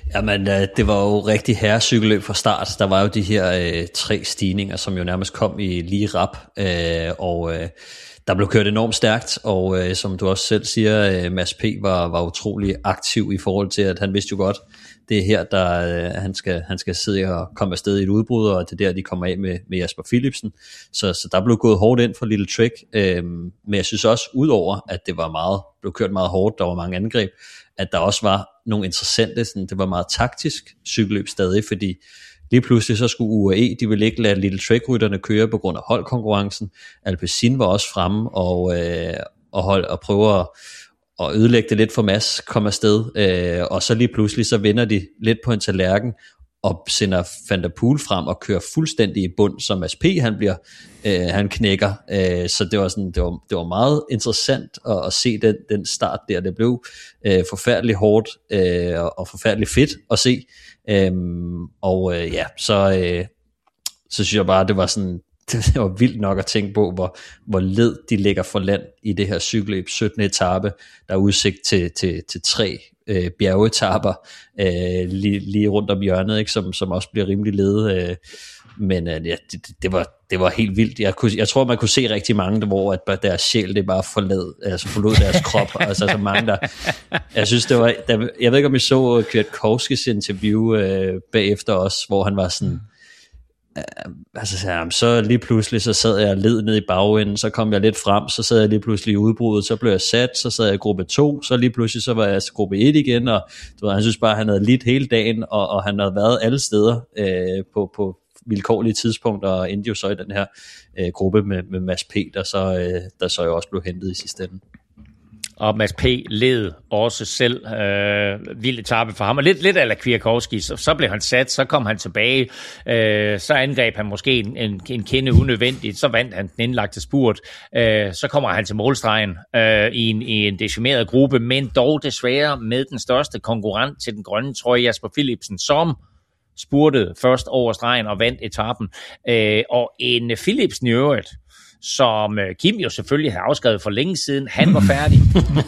Jamen, det var jo rigtig herrecykelløb fra start. Der var jo de her øh, tre stigninger, som jo nærmest kom i lige rap, øh, og øh, der blev kørt enormt stærkt, og øh, som du også selv siger, øh, Mads P. var, var utrolig aktiv i forhold til, at han vidste jo godt, det er her, der øh, han, skal, han skal sidde og komme afsted i et udbrud, og det er der, de kommer af med, med Jasper Philipsen. Så, så der blev gået hårdt ind for Little Trick, øh, men jeg synes også, udover at det var meget, blev kørt meget hårdt, der var mange angreb, at der også var nogle interessante, sådan, det var meget taktisk cykelløb stadig, fordi lige pludselig så skulle U A E, de ville ikke lade Little Trick-rytterne køre på grund af holdkonkurrencen. Alpecin var også fremme og, øh, og, hold, og prøve at, at ødelægge det lidt for Mads, kom afsted, øh, og så lige pludselig så vender de lidt på en tallerken, og sender Van der Poel frem og kører fuldstændig i bund, som Mads P. han bliver, øh, han knækker. Øh, så det var sådan, det var, det var meget interessant at, at se den, den start der. Det blev øh, forfærdeligt hårdt øh, og forfærdeligt fedt at se. Øh, og øh, ja, så, øh, så synes jeg bare, det var sådan, det var vildt nok at tænke på, hvor, hvor led de ligger for land i det her cykelløb, syttende etape, der er udsigt til, til, til tre øh, bjergetapper øh, lige, lige rundt om hjørnet, ikke, som, som også bliver rimelig led, øh, men øh, ja, det, det, var, det var helt vildt. Jeg, kunne, jeg tror, man kunne se rigtig mange, hvor at deres sjæl, det bare forlod, altså forlod deres krop, altså så mange der, jeg synes det var, der, jeg ved ikke om I så Kwiatkowskis interview øh, bagefter også, hvor han var sådan, altså ja, så lige pludselig så sad jeg led ned i bagenden, så kom jeg lidt frem, så sad jeg lige pludselig i udbruddet, så blev jeg sat, så sad jeg i gruppe to, så lige pludselig så var jeg i gruppe et igen, og du ved, han synes bare, han havde lidt hele dagen, og, og han havde været alle steder øh, på, på vilkårlige tidspunkter, og endte jo så i den her øh, gruppe med, med Mads P., der så, øh, der så jo også blev hentet i sidste ende. Og Mads P. led også selv øh, vild etape for ham, og lidt, lidt a la Kwiatkowski, så, så blev han sat, så kom han tilbage, øh, så angreb han måske en, en, en kende unødvendigt, så vandt han den indlagte spurt, øh, så kommer han til målstregen øh, i, en, i en decimeret gruppe, men dog desværre med den største konkurrent til den grønne trøje, Jasper Philipsen, som spurtede først over stregen og vandt etappen, øh, og en Philipsen i øvrigt, som Kim jo selvfølgelig havde afskrevet for længe siden. Han var færdig.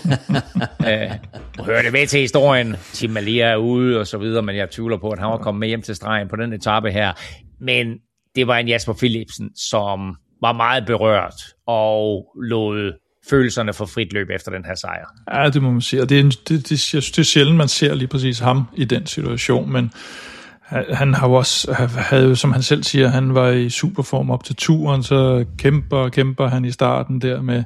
øh, hørte med til historien. Tim Malia er ude og så videre, men jeg tvivler på, at han var kommet med hjem til stregen på den etape her. Men det var en Jasper Philipsen, som var meget berørt og lod følelserne for frit løb efter den her sejr. Ja, det må man sige. Og det er, det, det, jeg synes, det er sjældent, man ser lige præcis ham i den situation, men han har jo også, havde jo, som han selv siger, han var i superform op til turen, så kæmper og kæmper han i starten der med,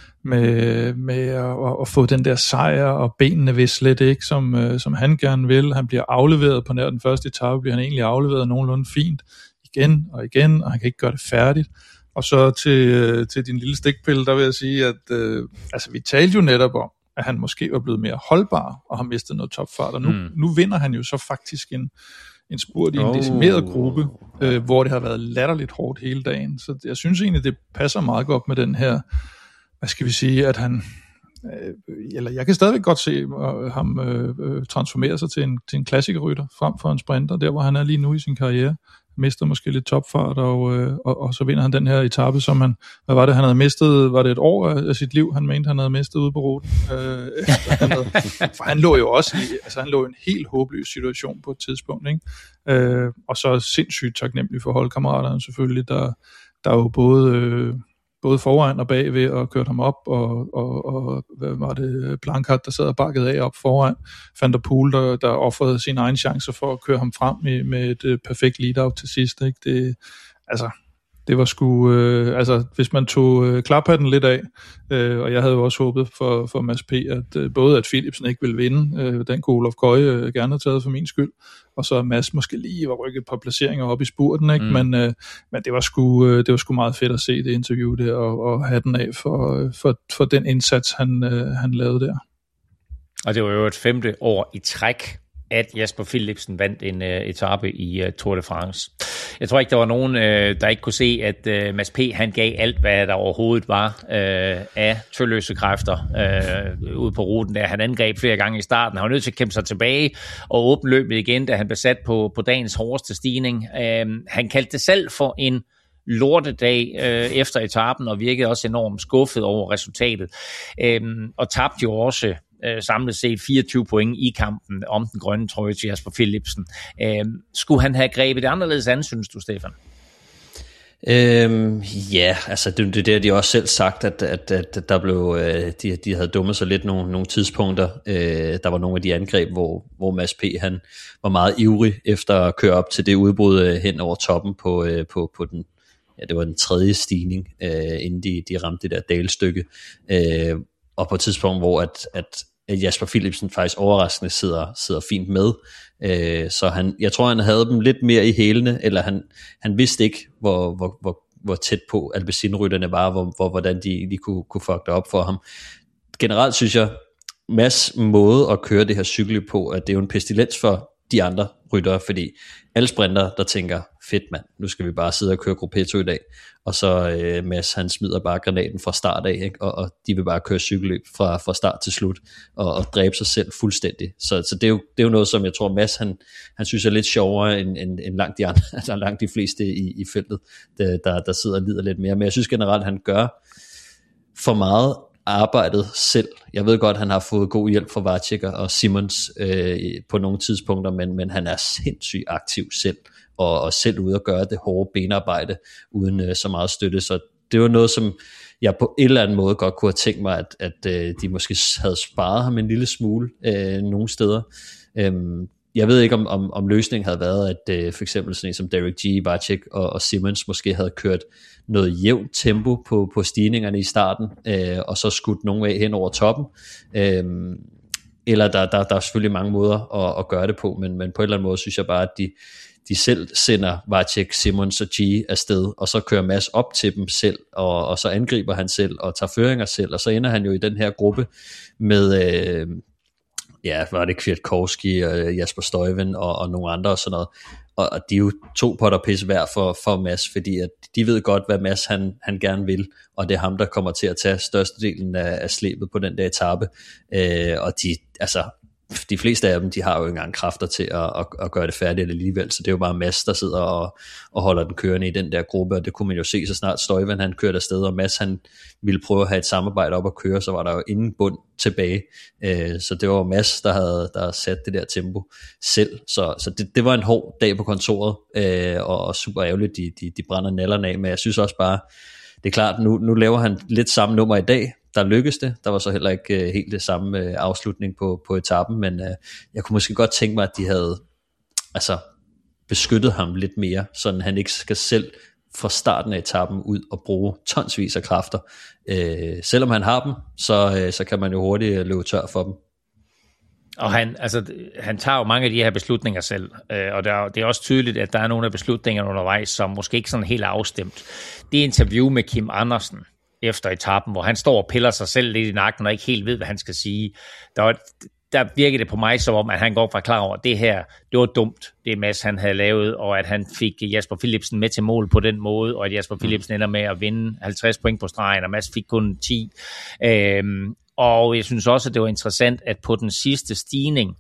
med, med at, at få den der sejr, og benene vist lidt ikke, som, som han gerne vil. Han bliver afleveret på nær den første etape, bliver han egentlig afleveret nogenlunde fint igen og igen, og han kan ikke gøre det færdigt. Og så til, til din lille stikpille, der vil jeg sige, at øh, altså, vi talte jo netop om, at han måske var blevet mere holdbar, og har mistet noget topfart, og nu, mm. nu vinder han jo så faktisk en en spurt i en decimeret gruppe, øh, hvor det har været latterligt hårdt hele dagen. Så jeg synes egentlig, det passer meget godt med den her, hvad skal vi sige, at han, øh, eller jeg kan stadigvæk godt se øh, ham øh, transformere sig til en, til en klassikerrytter, frem for en sprinter, der hvor han er lige nu i sin karriere. Mister måske lidt topfart, og, øh, og, og så vinder han den her etape, som han, hvad var det, han havde mistet, var det et år af, af sit liv, han mente, han havde mistet ude på ruten. Øh, han havde, for han lå jo også i, altså han lå i en helt håbløs situation på et tidspunkt, ikke? Øh, og så sindssygt taknemmelig for holdkammeraterne selvfølgelig, der, der jo både, øh, både foran og bagved og kørte ham op, og, og, og hvad var det, Blanchard, der sad og bakkede af op foran, Van der Poel, der, der offrede sine egne chancer for at køre ham frem med, med et uh, perfekt lead-out til sidst, ikke? Det, altså, det var sgu, øh, altså, hvis man tog øh, klaphatten lidt af, øh, og jeg havde jo også håbet for, for Mads P., at øh, både at Philipsen ikke ville vinde, øh, den kunne Olof Køje øh, gerne have taget for min skyld, og så Mads måske lige var rykket et par placeringer op i spurten, ikke? Mm. Men, øh, men det var sgu, øh, det var sgu meget fedt at se det interview der, og, og have den af for, for, for den indsats, han, øh, han lavede der. Og det var jo et femte år i træk, at Jasper Philipsen vandt en uh, etape i uh, Tour de France. Jeg tror ikke, der var nogen, uh, der ikke kunne se, at uh, Mads P. han gav alt, hvad der overhovedet var uh, af tølløse kræfter uh, ude på ruten der. Han angreb flere gange i starten. Han var nødt til at kæmpe sig tilbage og åbne løbet igen, da han blev sat på, på dagens hårdeste stigning. Uh, han kaldte det selv for en lortedag øh, efter etappen, og virkede også enormt skuffet over resultatet. Øhm, og tabte jo også øh, samlet set fireogtyve point i kampen om den grønne trøje til Jasper Philipsen. Øh, skulle han have grebet det anderledes an, synes du, Stefan? Øhm, ja, altså det, det der de også selv sagt, at, at, at der blev, øh, de, de havde dummet sig lidt nogle, nogle tidspunkter. Øh, der var nogle af de angreb, hvor, hvor Mads P. han var meget ivrig efter at køre op til det udbrud øh, hen over toppen på, øh, på, på den, ja, det var den tredje stigning, øh, inden de, de ramte det der dalstykke. Øh, og på et tidspunkt, hvor at, at Jasper Philipsen faktisk overraskende sidder, sidder fint med. Øh, så han, jeg tror, han havde dem lidt mere i hælene, eller han, han vidste ikke, hvor, hvor, hvor, hvor tæt på Alpecin-rytterne var, hvor, hvor, hvordan de, de kunne, kunne fuck det op for ham. Generelt synes jeg, Mads måde at køre det her cykel på, at det er jo en pestilens for de andre ryttere, fordi alle sprinter, der tænker, fedt mand, nu skal vi bare sidde og køre gruppetto i dag, og så øh, Mads, han smider bare granaten fra start af, ikke? Og, og de vil bare køre cykelløb fra, fra start til slut, og, og dræbe sig selv fuldstændig. Så, så det, er jo, det er jo noget, som jeg tror, Mads, han, han synes er lidt sjovere, end, end, end langt de andre, altså langt de fleste i, i feltet, der, der, der sidder og lider lidt mere. Men jeg synes generelt, han gør for meget arbejdet selv. Jeg ved godt, han har fået god hjælp fra Vacek og Simons øh, på nogle tidspunkter, men, men han er sindssygt aktiv selv, og, og selv ude at gøre det hårde benarbejde, uden øh, så meget støtte. Så det var noget, som jeg på en eller anden måde godt kunne have tænkt mig, at, at øh, de måske havde sparet ham en lille smule øh, nogle steder. Øhm, Jeg ved ikke, om, om, om løsningen havde været, at øh, for eksempel sådan en som Derek G, Vacek og, og Simons måske havde kørt noget jævnt tempo på, på stigningerne i starten, øh, og så skudt nogen af hen over toppen. Øh, eller der, der, der er selvfølgelig mange måder at, at gøre det på, men, men på en eller anden måde synes jeg bare, at de, de selv sender Vacek, Simons og G afsted, og så kører Mads op til dem selv, og, og så angriber han selv, og tager føringer selv, og så ender han jo i den her gruppe med... Øh, ja, var det Kwiatkowski og Jasper Stuyven og, og nogle andre og sådan noget, og, og de er jo to potter pisse hver for, for Mads, fordi at de ved godt, hvad Mads han, han gerne vil, og det er ham, der kommer til at tage størstedelen af, af slæbet på den der etape, øh, og de, altså, de fleste af dem, de har jo ikke engang kræfter til at, at, at gøre det færdigt alligevel, så det er jo bare Mads, der sidder og, og holder den kørende i den der gruppe, og det kunne man jo se, så snart Stuyven han kørte afsted, og Mads han ville prøve at have et samarbejde op at køre, så var der jo ingen bund tilbage, øh, så det var Mads, der havde, der havde sat det der tempo selv, så, så det, det var en hård dag på kontoret, øh, og, og super ærgerligt, de, de, de brænder nallerne af, men jeg synes også bare, det er klart, nu, nu laver han lidt samme nummer i dag, der lykkedes det. Der var så heller ikke uh, helt det samme uh, afslutning på, på etappen, men uh, jeg kunne måske godt tænke mig, at de havde altså, beskyttet ham lidt mere, så han ikke skal selv fra starten af etappen ud og bruge tonsvis af kræfter. Uh, selvom han har dem, så, uh, så kan man jo hurtigt løbe tør for dem. Og han, altså, han tager jo mange af de her beslutninger selv, øh, og der, det er også tydeligt, at der er nogle af beslutningerne undervejs, som måske ikke sådan helt afstemt. Det interview med Kim Andersen efter etappen, hvor han står og piller sig selv lidt i nakken, og ikke helt ved, hvad han skal sige. Der, var, der virkede det på mig som om, at han godt var klar over, at det her, det var dumt, det Mads han havde lavet, og at han fik Jasper Philipsen med til mål på den måde, og at Jasper Philipsen ender med at vinde halvtreds point på stregen, og Mads fik kun ti. Øhm, og jeg synes også, at det var interessant, at på den sidste stigning,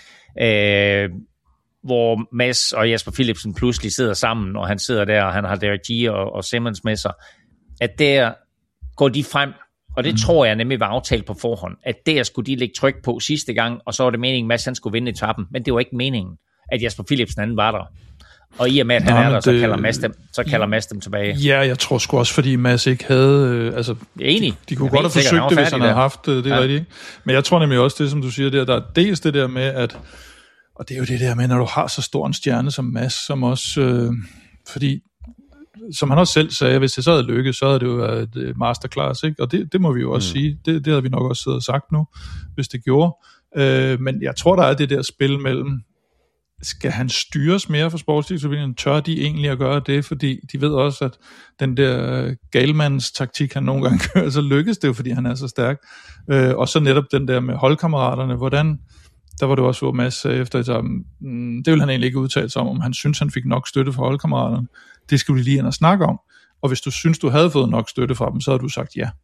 øh, hvor Mads og Jasper Philipsen pludselig sidder sammen, og han sidder der, og han har Derek G og, og Simons med sig, at der går de frem, og det mm. tror jeg nemlig var aftalt på forhånd, at der skulle de lægge tryk på sidste gang, og så var det meningen, at Mads han skulle vinde etappen, men det var ikke meningen, at Jasper Philipsen han var der. Og i og med, at han Nå, er der, det... så kalder Mads dem, så kalder Mads dem tilbage. Ja, jeg tror sgu også, fordi Mads ikke havde... Øh, altså, enig. De, de kunne godt have forsøgt det, hvis han havde haft det, det ja. rigtigt. Men jeg tror nemlig også det, som du siger der, der er dels det der med, at... Og det er jo det der med, når du har så stor en stjerne som Mads, som også... Øh, fordi, som han også selv sagde, hvis det så havde lykkes, så havde det jo været et masterclass, ikke? Og det, det må vi jo også mm. sige. Det, det havde vi nok også siddet og sagt nu, hvis det gjorde. Øh, men jeg tror, der er det der spil mellem... Skal han styres mere for sportsdisciplinen? Tør de egentlig at gøre det? Fordi de ved også, at den der galmands taktik, han nogle gange kører, så lykkes det jo, fordi han er så stærk. Øh, og så netop den der med holdkammeraterne. Hvordan, der var det også, hvor Mads efter etappen, mm, det vil han egentlig ikke udtale sig om, om han synes, han fik nok støtte fra holdkammeraterne. Det skal vi lige ind og snakke om. Og hvis du synes, du havde fået nok støtte fra dem, så havde du sagt ja.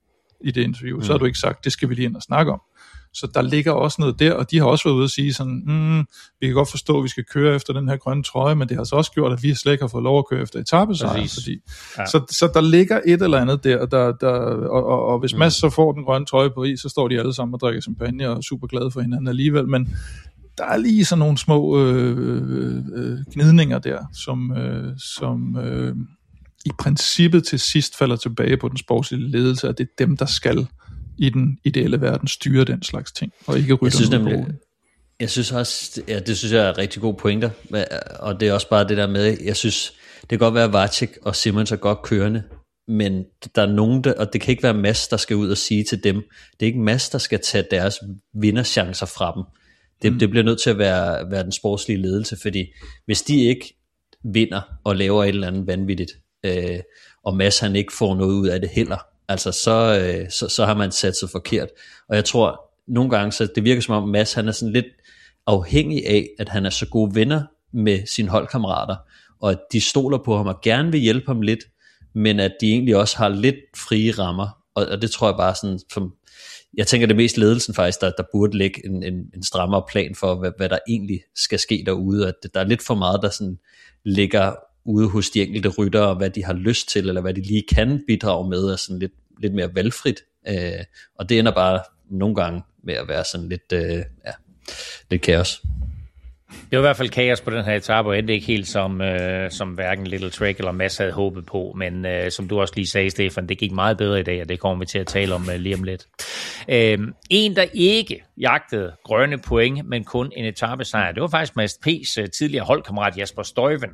i det interview, mm. så har du ikke sagt, det skal vi lige ind og snakke om. Så der ligger også noget der, og de har også været ude at sige sådan, mm, vi kan godt forstå, at vi skal køre efter den her grønne trøje, men det har så også gjort, at vi slet ikke har fået lov at køre efter etapesejr, fordi ja. så, så der ligger et eller andet der, der, der og, og, og hvis mm. Mads så får den grønne trøje på i, så står de alle sammen og drikker champagne og er super glade for hinanden alligevel, men der er lige sådan nogle små øh, øh, gnidninger der, som, øh, som øh, i princippet til sidst falder tilbage på den sportslige ledelse, at det er dem, der skal i den ideelle verden styre den slags ting, og ikke rytterne på det. Jeg synes også, ja, det synes jeg er rigtig gode pointer, og det er også bare det der med, jeg synes, det kan godt være, at Vacek og Simmons er godt kørende, men der er nogen, der, og det kan ikke være Mads, der skal ud og sige til dem, det er ikke Mads, der skal tage deres vinderchancer fra dem. Det, mm. det bliver nødt til at være, være den sportslige ledelse, fordi hvis de ikke vinder og laver et eller andet vanvittigt, øh, og Mads han ikke får noget ud af det heller, altså så, øh, så, så har man sat sig forkert. Og jeg tror nogle gange, så det virker som om Mads han er sådan lidt afhængig af, at han er så gode venner med sine holdkammerater, og at de stoler på ham og gerne vil hjælpe ham lidt, men at de egentlig også har lidt frie rammer, og, og det tror jeg bare sådan, som, jeg tænker det mest ledelsen faktisk, der, der burde ligge en, en, en strammere plan for, hvad, hvad der egentlig skal ske derude, at der er lidt for meget, der sådan ligger ude hos de enkelte ryttere, hvad de har lyst til, eller hvad de lige kan bidrage med, er sådan lidt, lidt mere valgfrit, øh, og det ender bare nogle gange med at være sådan lidt, øh, ja, lidt kaos. Det var i hvert fald kaos på den her etape, og endte ikke helt som, øh, som hverken Little Trek eller Mads havde håbet på, men øh, som du også lige sagde, Stefan, det gik meget bedre i dag, og det kommer vi til at tale om øh, lige om lidt. Øh, en, der ikke jagtede grønne point, men kun en etapesejr, det var faktisk Mads P's øh, tidligere holdkammerat Jasper Stuyven.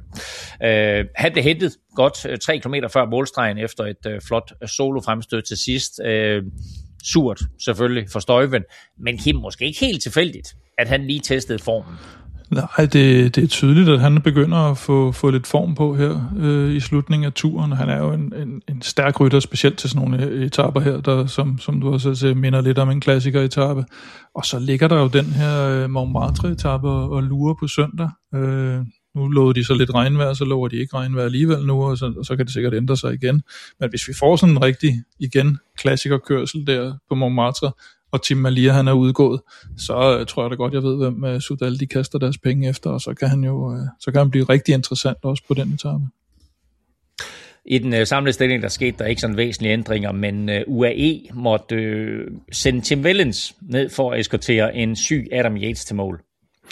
Øh, han blev hentet godt øh, tre kilometer før målstregen efter et øh, flot solo-fremstød til sidst. Øh, surt selvfølgelig for Stuyven, men Kim, måske ikke helt tilfældigt, at han lige testede formen. Nej, det, det er tydeligt, at han begynder at få, få lidt form på her øh, i slutningen af turen. Han er jo en, en, en stærk rytter, specielt til sådan nogle etaper her, der, som, som du også siger, minder lidt om en klassiker-etape. Og så ligger der jo den her øh, Montmartre-etape og, og lurer på søndag. Øh, nu lovede de så lidt regnvejr, så lover de ikke regnvejr alligevel nu, og så, og så kan det sikkert ændre sig igen. Men hvis vi får sådan en rigtig, igen, klassikerkørsel der på Montmartre, og Tim Malia han er udgået, så uh, tror jeg da godt, jeg ved, hvem uh, Soudal de kaster deres penge efter, og så kan han jo uh, så kan han blive rigtig interessant også på den etape. I den uh, samlede stilling, der skete der ikke sådan væsentlige ændringer, men uh, U A E måtte uh, sende Tim Wellens ned for at eskortere en syg Adam Yates til mål.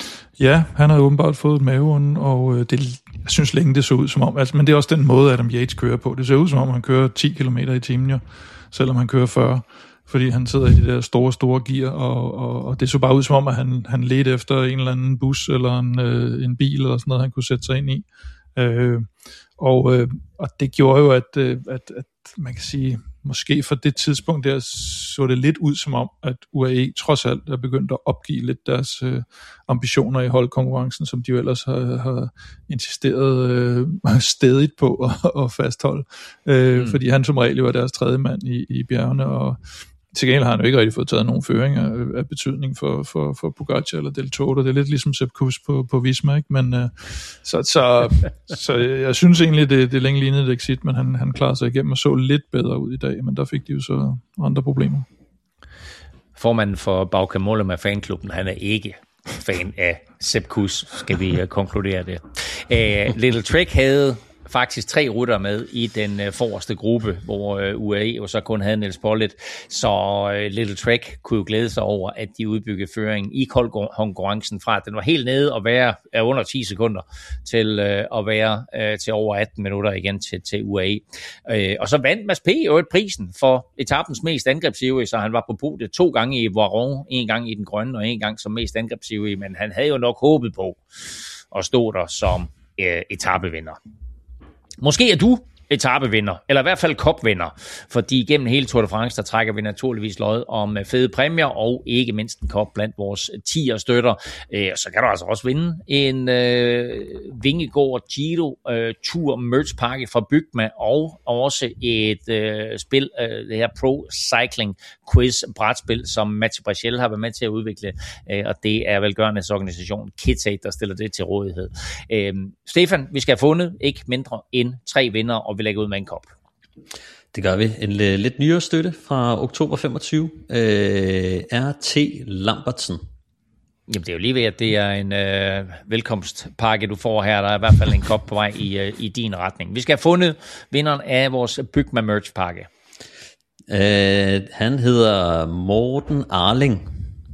Ja, han har åbenbart fået et maveonde, og uh, det, jeg synes længe det så ud som om, altså, men det er også den måde, Adam Yates kører på. Det ser ud som om, han kører ti kilometer i timen, jo, selvom han kører fyrre. Fordi han sidder i de der store, store gear, og, og, og det så bare ud som om, at han, han ledte efter en eller anden bus, eller en, øh, en bil, eller sådan noget, han kunne sætte sig ind i. Øh, og, øh, og det gjorde jo, at, øh, at, at man kan sige, måske for det tidspunkt der, så det lidt ud som om, at U A E trods alt er begyndt at opgive lidt deres øh, ambitioner i holdkonkurrencen, som de jo ellers har, har insisteret øh, stedigt på at, at fastholde. Øh, mm. Fordi han som regel var deres tredje mand i, i bjergene, og til gengæld har han jo ikke rigtig fået taget nogen føring af, af betydning for, for, for Pogacar eller Del Toro. Det er lidt ligesom Sepp Kuss på, på Visma, ikke? Men, øh, så, så, så jeg synes egentlig, det, det er længe lignede et exit, men han, han klarede sig igennem og så lidt bedre ud i dag, men der fik de jo så andre problemer. Formanden for Bauke Mollema fanklubben, han er ikke fan af Sepp Kuss, skal vi uh, konkludere det. Uh, Little Trek havde faktisk tre ryttere med i den øh, forreste gruppe, hvor øh, U A E jo så kun havde Niels Pollitt, så øh, Little Trek kunne jo glæde sig over, at de udbyggede føringen i koldkonkurrencen fra, at den var helt nede og være er under ti sekunder til øh, at være øh, til over atten minutter igen til, til U A E. Øh, og så vandt Mads P. jo et prisen for etapens mest angrebsivige, så han var på podiet to gange i Voiron, en gang i den grønne og en gang som mest angrebsivige, men han havde jo nok håbet på at stå der som øh, etapevinder. Måske er du etapevinder, eller i hvert fald cupvinder, fordi gennem hele Tour de France, der trækker vi naturligvis lod om fede præmier, og ikke mindst en cup blandt vores tier støtter. Øh, så kan du altså også vinde en øh, Vingegaard Giro øh, Tour merchpakke fra Bygma, og også et øh, spil, øh, det her Pro Cycling Quiz brætspil, som Mathieu Brechel har været med til at udvikle, øh, og det er velgørendes organisation KidSafe, der stiller det til rådighed. Øh, Stefan, vi skal have fundet ikke mindre end tre vinder, og vi lægger ud med en kop. Det gør vi. En lidt nyere støtte fra oktober femogtyve. Øh, R T Lambertsen. Jamen det er jo lige ved, at det er en øh, velkomstpakke, du får her. Der er i hvert fald en kop på vej i, øh, i din retning. Vi skal have fundet vinderen af vores Bygma Merch pakke. Øh, han hedder Morten Arling.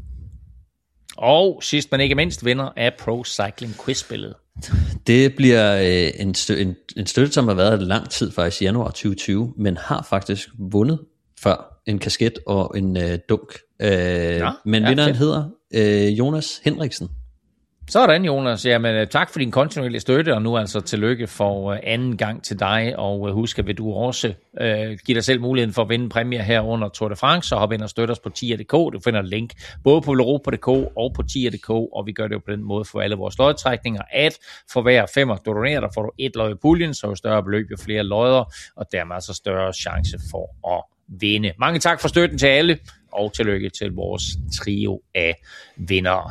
Og sidst men ikke mindst vinder af Pro Cycling Quiz-spillet. Det bliver øh, en, stø- en, en støtte, som har været lang tid, faktisk i januar tyve tyve, men har faktisk vundet før en kasket og en øh, dunk. Øh, ja, men ja, vinderen fedt. hedder øh, Jonas Henriksen. Sådan, Jonas. Jamen, tak for din kontinuerlige støtte, og nu altså tillykke for uh, anden gang til dig, og uh, husk, at vil du også uh, give dig selv muligheden for at vinde præmier her under Tour de France, så hop ind og støt os på tier punktum d k. Du finder et link både på Europa punktum d k og på tier punktum d k, og vi gør det jo på den måde for alle vores lodtrækninger, at for hver femmer du donerer, der får du et lod i puljen, så jo større beløb, jo flere lodder, og dermed altså større chance for at vinde. Mange tak for støtten til alle, og tillykke til vores trio af vindere.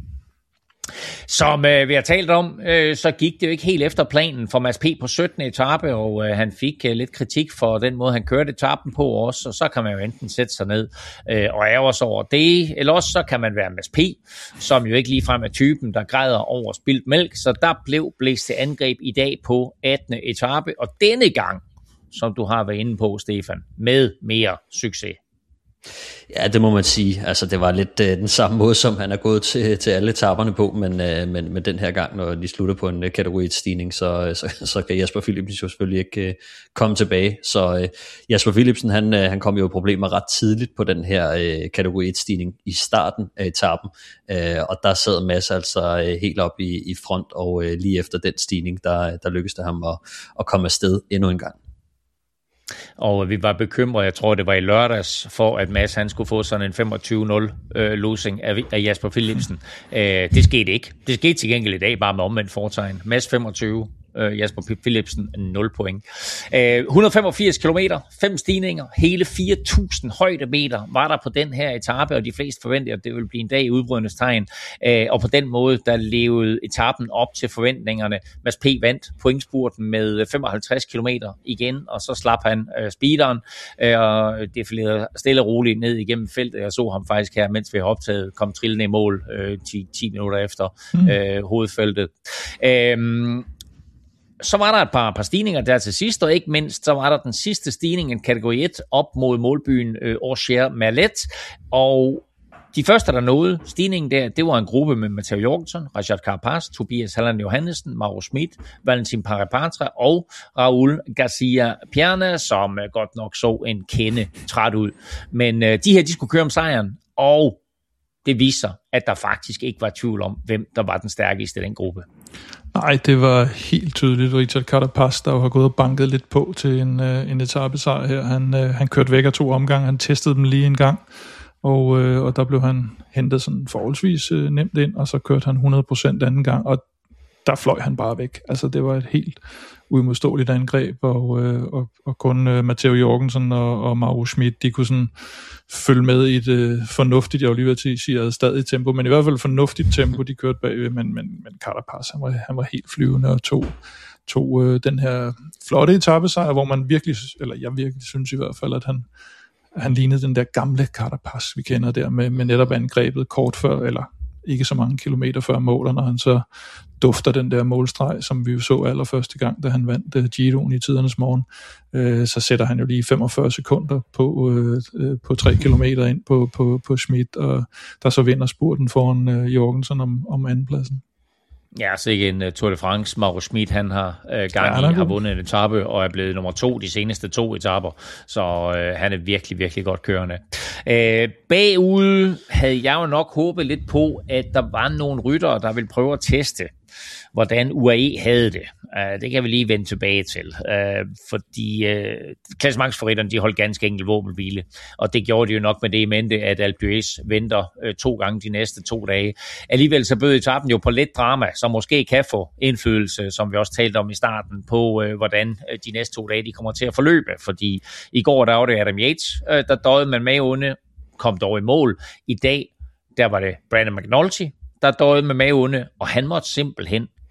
Som øh, vi har talt om, øh, så gik det jo ikke helt efter planen for Mads P. på syttende etape, og øh, han fik øh, lidt kritik for den måde, han kørte etapen på også, og så kan man jo enten sætte sig ned øh, og ærger sig over det, eller også så kan man være Mads P., som jo ikke ligefrem er typen, der græder over spildt mælk, så der blev blæst til angreb i dag på attende etape, og denne gang, som du har været inde på, Stefan, med mere succes. Ja, det må man sige. Altså, det var lidt øh, den samme måde, som han er gået til, til alle etaperne på, men, øh, men, men den her gang, når de slutter på en øh, kategori et-stigning, så, så, så kan Jasper Philipsen jo selvfølgelig ikke øh, komme tilbage. Så øh, Jasper Philipsen, han, øh, han kom jo i problemer ret tidligt på den her øh, kategori et-stigning i starten af etappen, øh, og der sad Mads altså øh, helt op i, i front, og øh, lige efter den stigning, der, der lykkedes det ham at, at komme afsted endnu en gang. Og vi var bekymrede, jeg tror det var i lørdags, for at Mads han skulle få sådan en femogtyve nul øh, losing af, af Jasper Philipsen. Øh, det skete ikke. Det skete til gengæld i dag, bare med omvendt fortegn. Mads femogtyve, øh, Jasper Philipsen nul point. Øh, et hundrede og femogfirs kilometer, fem stigninger, hele fire tusind højdemeter var der på den her etape, og de fleste forventede, at det ville blive en dag i udbrydernes tegn. Øh, og på den måde, der levede etappen op til forventningerne. Mads P. vandt pointspurten med femoghalvtreds kilometer igen, og så slap han øh, speederen, øh, og defilerede stille og roligt ned igennem feltet. Jeg så ham faktisk her, mens vi har optaget, kom trillende i mål øh, ti, ti minutter efter mm. øh, hovedfeltet. Øh, Så var der et par, par stigninger der til sidst, og ikke mindst, så var der den sidste stigning i kategori et op mod målbyen øh, Orcher-Merlet, og de første, der nåede stigningen der, det var en gruppe med Matteo Jorgensen, Richard Carapaz, Tobias Halland Johannesen, Mauro Schmid, Valentin Parepatra og Raul Garcia Piana, som øh, godt nok så en kende træt ud. Men øh, de her, de skulle køre om sejren, og det viser, at der faktisk ikke var tvivl om, hvem der var den stærkeste i den gruppe. Nej, det var helt tydeligt. Richard Carapaz, der har gået og banket lidt på til en, uh, en etapesejr her. Han, uh, han kørte væk af to omgange, han testede dem lige en gang, og, uh, og der blev han hentet sådan forholdsvis uh, nemt ind, og så kørte han hundrede procent anden gang, og der fløj han bare væk. Altså, det var et helt uimodståeligt angreb, og, øh, og, og kun øh, Matteo Jorgensen og, og Mauro Schmid, de kunne sådan følge med i et øh, fornuftigt, jeg vil lige ved til at sige, stadig tempo, men i hvert fald fornuftigt tempo, de kørte bagved, men, men, men Carapaz, han var, han var helt flyvende og tog, tog øh, den her flotte etapesejr, hvor man virkelig, eller jeg virkelig synes i hvert fald, at han, han lignede den der gamle Carapaz, vi kender der, med, med netop angrebet kort før, eller ikke så mange kilometer før mål, og når han så dufter den der målstreg, som vi jo så allerførste gang, da han vandt uh, Giroen i tidernes morgen, øh, så sætter han jo lige femogfyrre sekunder på, øh, på tre kilometer ind på, på, på Schmidt, og der så vinder spurten foran øh, Jorgensen om, om andenpladsen. Ja, så ikke en uh, Tour de France. Mauro Schmid, han har uh, gang ja, i, har vundet en etape, og er blevet nummer to de seneste to etaper, så uh, han er virkelig, virkelig godt kørende. Uh, bagud havde jeg jo nok håbet lidt på, at der var nogle ryttere, der ville prøve at teste, hvordan U A E havde det. Uh, det kan vi lige vende tilbage til, uh, fordi uh, klassementsfavoritterne, de holdt ganske enkelt våbenhvile, og det gjorde de jo nok med det i mente, at Alpe d'Huez venter uh, to gange de næste to dage. Alligevel så bød etappen jo på lidt drama, som måske kan få indflydelse, som vi også talte om i starten, på uh, hvordan uh, de næste to dage de kommer til at forløbe, fordi i går der var det Adam Yates, uh, der døjede man med onde, kom dog i mål. I dag, der var det Brandon McNulty, der døjede med maveonde, og han måtte simpelthen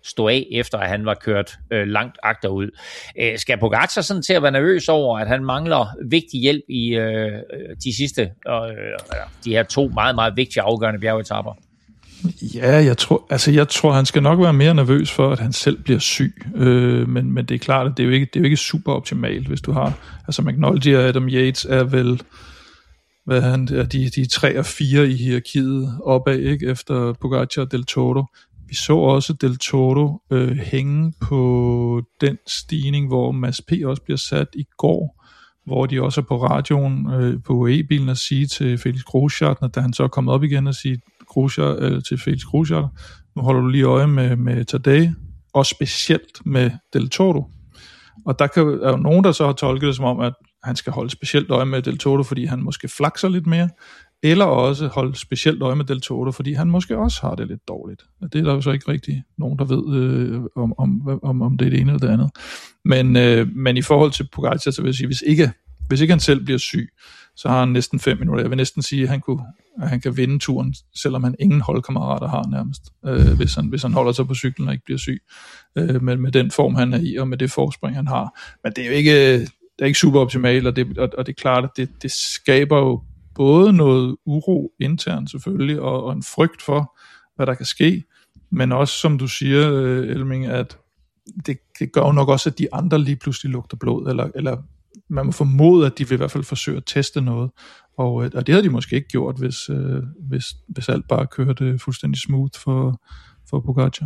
stå af, efter at han var kørt øh, langt agterud. Øh, skal Pogacar sådan til at være nervøs over, at han mangler vigtig hjælp i øh, de sidste, øh, de her to meget, meget vigtige afgørende bjergetapper? Ja, jeg tror, altså jeg tror, han skal nok være mere nervøs for, at han selv bliver syg. Øh, men, men det er klart, at det er jo ikke, det er jo ikke super optimalt, hvis du har, altså McNulty og Adam Yates er vel, hvad han, er de, de tre og fire i hierarkiet opad, ikke, efter Pogacar og Del Toro. Vi så også Del Toro øh, hænge på den stigning, hvor Mads P. også bliver sat i går, hvor de også er på radioen øh, på U A E-bilen og sige til Felix Grosjean, da han så er kommet op igen og sige Grosjean, øh, til Felix Grosjean, nu holder du lige øje med, med Tadej, og specielt med Del Toro. Og der kan, er jo nogen, der så har tolket det som om, at han skal holde specielt øje med Del Toro, fordi han måske flakser lidt mere, eller også holde specielt øje med Del Toro, fordi han måske også har det lidt dårligt. Og det er der jo så ikke rigtig nogen, der ved, øh, om, om, om, om det er det ene eller det andet. Men, øh, men i forhold til Pogacar, så vil jeg sige, hvis ikke, hvis ikke han selv bliver syg, så har han næsten fem minutter. Jeg vil næsten sige, at han, kunne, at han kan vinde turen, selvom han ingen holdkammerater har nærmest, øh, hvis, han, hvis han holder sig på cyklen og ikke bliver syg. Øh, men med den form, han er i, og med det forspring, han har. Men det er jo ikke, det er ikke super optimalt, og det, og, og det er klart, at det, det skaber jo både noget uro internt selvfølgelig, og, og en frygt for, hvad der kan ske, men også, som du siger, Elming, at det, det gør jo nok også, at de andre lige pludselig lugter blod, eller, eller man må formode, at de vil i hvert fald forsøge at teste noget, og, og det havde de måske ikke gjort, hvis, øh, hvis, hvis alt bare kørte fuldstændig smooth for, for Pogacar.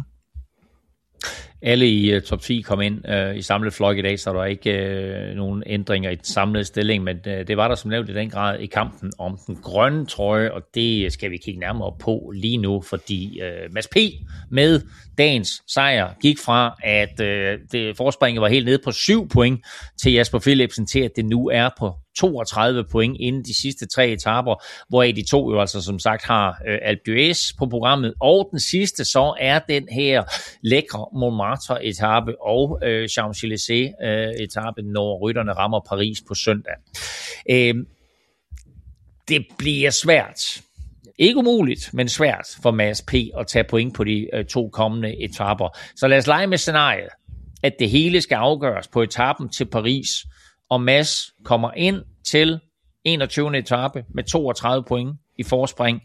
Alle i uh, top ti kom ind uh, i samlet flok i dag, så der var ikke uh, nogen ændringer i den samlede stilling, men uh, det var der som nævnt i den grad i kampen om den grønne trøje, og det skal vi kigge nærmere på lige nu, fordi uh, Mads P. med dagens sejr gik fra, at uh, det forspringet var helt nede på syv point til Jasper Philipsen, til at det nu er på toogtredive point inden de sidste tre etaper, hvoraf de to jo altså som sagt har øh, Alpe d'Huez på programmet, og den sidste så er den her lækre Montmartre-etape og øh, Champs-Élysées-etape, øh, når rytterne rammer Paris på søndag. Øh, det bliver svært. Ikke umuligt, men svært for Mads P. at tage point på de øh, to kommende etaper. Så lad os lege med scenariet, at det hele skal afgøres på etappen til Paris, og Mads kommer ind til enogtyvende etape med toogtredive point i forspring.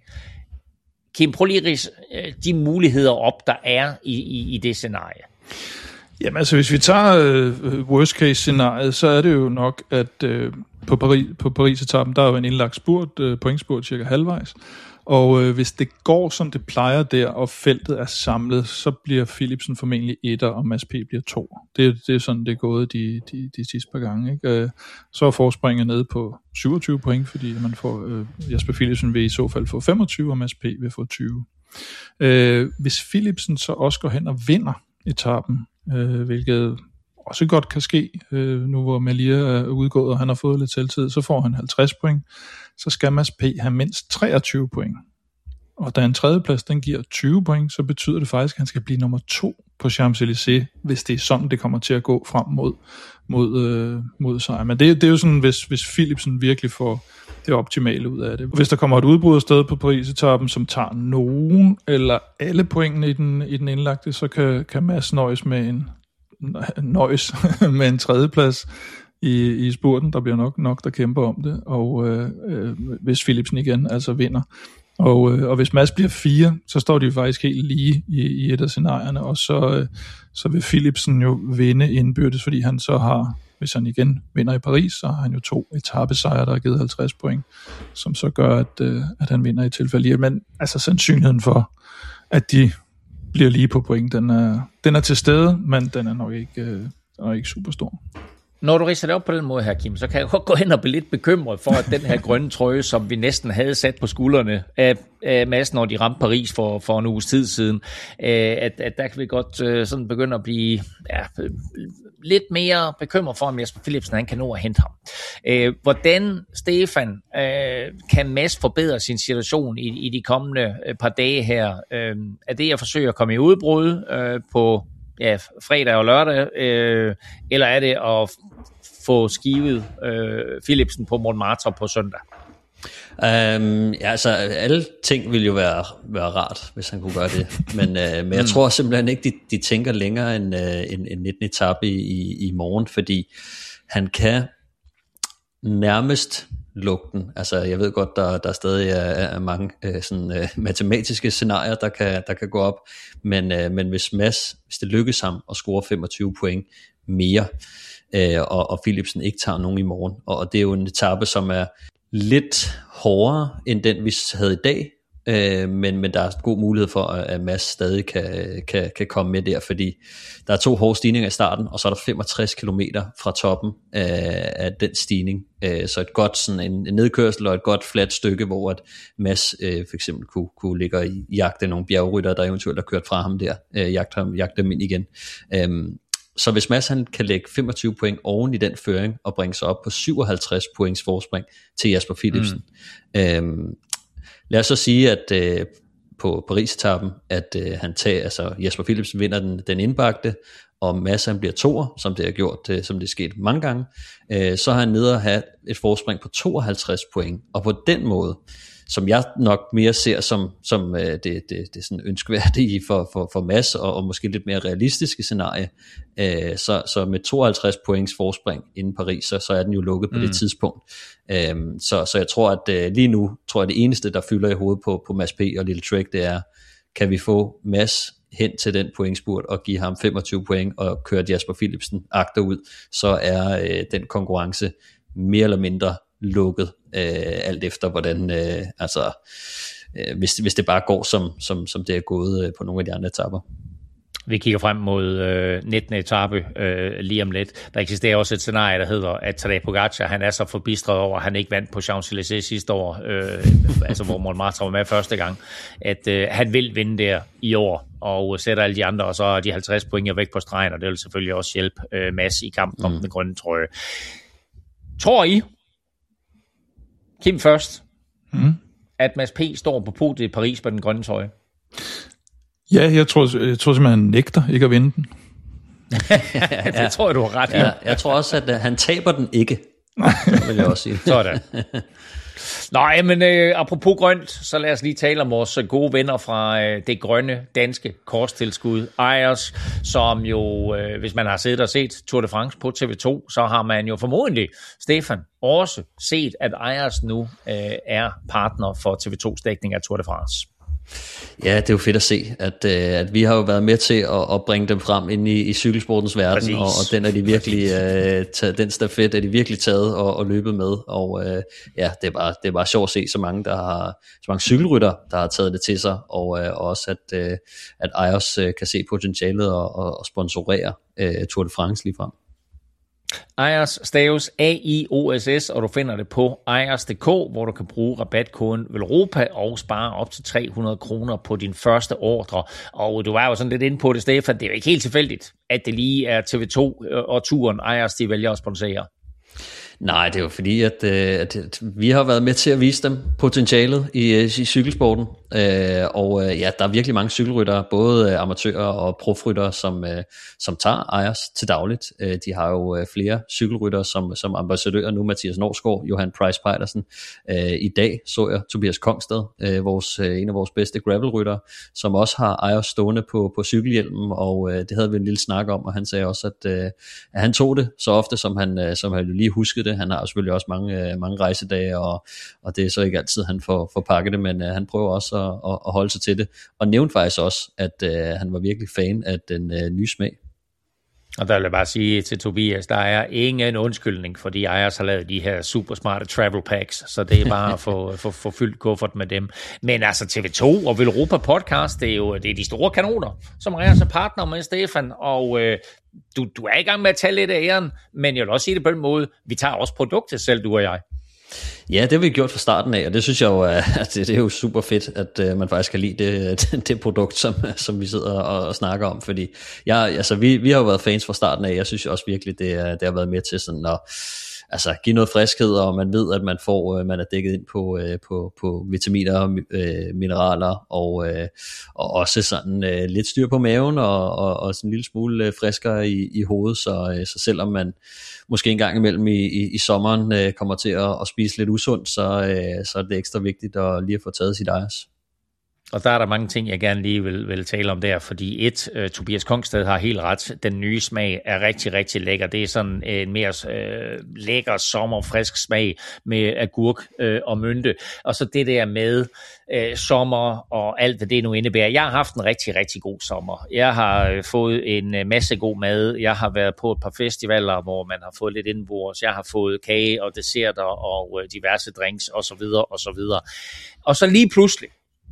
Kim, prøv lige at ridse de muligheder op, der er i, i, i det scenarie. Jamen altså, hvis vi tager uh, worst case scenariet, så er det jo nok, at uh, på, Paris, på Paris-etappen, der er jo en indlagt spurt, uh, pointspurt cirka halvvejs. Og uh, hvis det går, som det plejer der, og feltet er samlet, så bliver Philipsen formentlig etter, og Mads P. bliver to. Det, det er sådan, det er gået de, de, de sidste par gange. Ikke? Uh, så er forspringet nede på syvogtyve point, fordi man får, uh, Jasper Philipsen vil i så fald få femogtyve, og Mads P. vil få tyve. Uh, hvis Philipsen så også går hen og vinder etappen, uh, hvilket også godt kan ske, uh, nu hvor Malia er udgået, og han har fået lidt selvtid, så får han halvtreds point. Så skal Mads P. have mindst treogtyve point. Og da en tredjeplads, den giver tyve point, så betyder det faktisk, at han skal blive nummer to på Champs-Élysées, hvis det er sådan, det kommer til at gå frem mod, mod, øh, mod sejr. Men det, det er jo sådan, hvis, hvis Philipsen virkelig får det optimale ud af det. Hvis der kommer et udbrud afsted på Paris-etappen, som tager nogen eller alle pointene i den, i den indlagte, så kan, kan Mads nøjes med en, nøjes med en tredjeplads i, i spurten. Der bliver nok, nok der kæmper om det, og øh, øh, hvis Philipsen igen altså vinder. Og, øh, og hvis Mads bliver fire, så står de faktisk helt lige i, i et af scenarierne, og så, øh, så vil Philipsen jo vinde indbyrdes, fordi han så har, hvis han igen vinder i Paris, så har han jo to etapesejre, der har givet halvtreds point, som så gør, at, øh, at han vinder i tilfælde. Men altså sandsynligheden for, at de bliver lige på point, den er, den er til stede, men den er nok ikke, øh, er ikke super stor. Når du ridser det op på den måde her, Kim, så kan jeg godt gå hen og blive lidt bekymret for, at den her grønne trøje, som vi næsten havde sat på skuldrene af, af Mads, når de ramte Paris for, for en uges tid siden, at, at der kan vi godt sådan begynde at blive ja, lidt mere bekymret for, om Jasper Philipsen han kan nå at hente ham. Hvordan, Stefan, kan Mads forbedre sin situation i, i de kommende par dage her? Er det at forsøge at komme i udbrud på ja, fredag og lørdag, øh, eller er det at få skivet øh, Philipsen på Montmartre på søndag? Um, ja, altså alle ting ville jo være, være rart, hvis han kunne gøre det, men, uh, men jeg tror simpelthen ikke, de, de tænker længere end, uh, end, end nittende etape i, i, i morgen, fordi han kan nærmest lukke den. Altså jeg ved godt, der, der stadig er, er mange uh, sådan, uh, matematiske scenarier, der kan, der kan gå op, men, uh, men hvis Mads, hvis det lykkes ham at score femogtyve point mere, uh, og, og Philipsen ikke tager nogen i morgen, og, og det er jo en etape, som er lidt hårdere end den vi havde i dag, øh, men, men der er god mulighed for at Mads stadig kan, kan, kan komme med der, fordi der er to hårde stigninger i starten, og så er der femogtres kilometer fra toppen af, af den stigning, øh, så et godt sådan en, en nedkørsel og et godt fladt stykke, hvor at Mads øh, for eksempel kunne, kunne ligge og jagte nogle bjergrytter, der eventuelt har kørt fra ham der, øh, jagte, ham, jagte dem ind igen. øhm, Så hvis Mads han kan lægge femogtyve point oven i den føring og bringe sig op på syvoghalvtreds points forspring til Jasper Philipsen. Mm. Øhm, lad os så sige, at øh, på Paris-etappen, at øh, han tager, altså Jasper Philipsen vinder den, den indbagte, og Mads han bliver toer, som det har gjort, øh, som det er sket mange gange, øh, så har han nede at have et forspring på tooghalvtreds point, og på den måde, som jeg nok mere ser som, som øh, det, det, det er sådan ønskværdige for, for, for Mads, og, og måske lidt mere realistiske scenarie, øh, så, så med tooghalvtreds points forspring inden Paris, så, så er den jo lukket på mm. det tidspunkt. Øh, så, så jeg tror, at øh, lige nu, tror jeg det eneste, der fylder i hovedet på, på Mads P. og Lille Trek, det er, kan vi få Mads hen til den pointspurt og give ham femogtyve point og køre Jasper Philipsen agter ud, så er øh, den konkurrence mere eller mindre lukket, øh, alt efter hvordan, øh, altså, øh, hvis, hvis det bare går, som, som, som det er gået øh, på nogle af de andre etapper. Vi kigger frem mod øh, nittende etape øh, lige om lidt. Der eksisterer også et scenarie, der hedder, at Tadej Pogacar, han er så forbistret over, at han ikke vandt på Champs-Élysées sidste år, øh, altså hvor Montmartre var med første gang, at øh, han vil vinde der i år, og sætter alle de andre, og så er de halvtreds point væk på stregen, og det vil selvfølgelig også hjælpe øh, Mads i kampen om mm. den grønne trøje. Tror I, Kim først, mm. at Mads P. står på podiet i Paris på den grønne trøje? Ja, jeg tror, jeg tror simpelthen, han nægter ikke at vinde den. Det ja. tror jeg, du har ret i. Ja, jeg tror også, at uh, han taber den ikke. Det vil jeg også sige. Sådan. Nå, men øh, apropos grønt, så lad os lige tale om vores gode venner fra øh, det grønne danske korstilskud, Ayers, som jo, øh, hvis man har siddet og set Tour de France på T V to, så har man jo formodentlig, Stefan, også set, at Ayers nu øh, er partner for T V tos dækning af Tour de France. Ja, det er jo fedt at se, at, øh, at vi har jo været med til at, at bringe dem frem ind i, i cykelsportens verden, og, og den er de virkelig øh, taget, den stafet er de virkelig taget og, og løbet med, og øh, ja, det er bare det er bare sjovt at se så mange der har så mange cykelrytter, der har taget det til sig, og, øh, og også at øh, at Ayers øh, kan se potentialet og, og, og sponsorere øh, Tour de France lige frem. Ayers staves A I O S S, og du finder det på ayers punktum d k, hvor du kan bruge rabatkoden Velropa og spare op til tre hundrede kroner på din første ordre. Og du var jo sådan lidt inde på det, Stefan. Det er jo ikke helt tilfældigt, at det lige er T V to og turen Ayers, de vælger at sponsere. Nej, det er jo fordi, at, at, at vi har været med til at vise dem potentialet i, i cykelsporten, øh, og ja, der er virkelig mange cykelryttere, både amatører og profryttere, som, som tager Ayers til dagligt. De har jo flere cykelryttere som, som ambassadører nu, Mathias Norsgaard, Johan Price Pejlersen. I dag så jeg Tobias Kongstad, vores, en af vores bedste gravelryttere, som også har Ayers stående på, på cykelhjelmen, og det havde vi en lille snak om, og han sagde også, at, at han tog det så ofte, som han, som han lige huskede det. Han har selvfølgelig også mange, mange rejsedage, og, og det er så ikke altid, han får, får pakket det, men uh, han prøver også at, at, at holde sig til det. Og nævnte faktisk også, at uh, han var virkelig fan af den uh, nye smag. Og der vil jeg bare sige til Tobias, der er ingen undskyldning, fordi Ayers har lavet de her super smarte travel packs, så det er bare at få, få, få fyldt kuffert med dem. Men altså T V to og Velropa podcast, det er jo det er de store kanoner, som Ayers er partner med, Stefan, og øh, du, du er i gang med at tage lidt af æren, men jeg vil også sige det på den måde, vi tager også produktet selv, du og jeg. Ja, det har vi gjort fra starten af, og det synes jeg jo, at det, det er jo super fedt, at uh, man faktisk kan lide det, det produkt, som, som vi sidder og, og snakker om, fordi jeg, altså, vi, vi har jo været fans fra starten af, jeg synes også virkelig, det, det har været med til sådan at altså give noget friskhed, og man ved, at man får, øh, man er dækket ind på, øh, på, på vitaminer og øh, mineraler, og, øh, og også sådan øh, lidt styr på maven, og, og, og sådan en lille smule øh, friskere i, i hovedet, så, øh, så selvom man måske en gang imellem i, i, i sommeren øh, kommer til at, at spise lidt usundt, så, øh, så er det ekstra vigtigt at lige at få taget sit Ayers. Og der er der mange ting, jeg gerne lige vil, vil tale om der, fordi et, uh, Tobias Kongsted har helt ret, den nye smag er rigtig, rigtig lækker. Det er sådan en mere uh, lækker, sommerfrisk smag med agurk uh, og mynte. Og så det der med uh, sommer og alt, hvad det nu indebærer. Jeg har haft en rigtig, rigtig god sommer. Jeg har uh, fået en uh, masse god mad. Jeg har været på et par festivaler, hvor man har fået lidt indenbords. Jeg har fået kage og desserter og uh, diverse drinks osv. osv. Og så lige pludselig,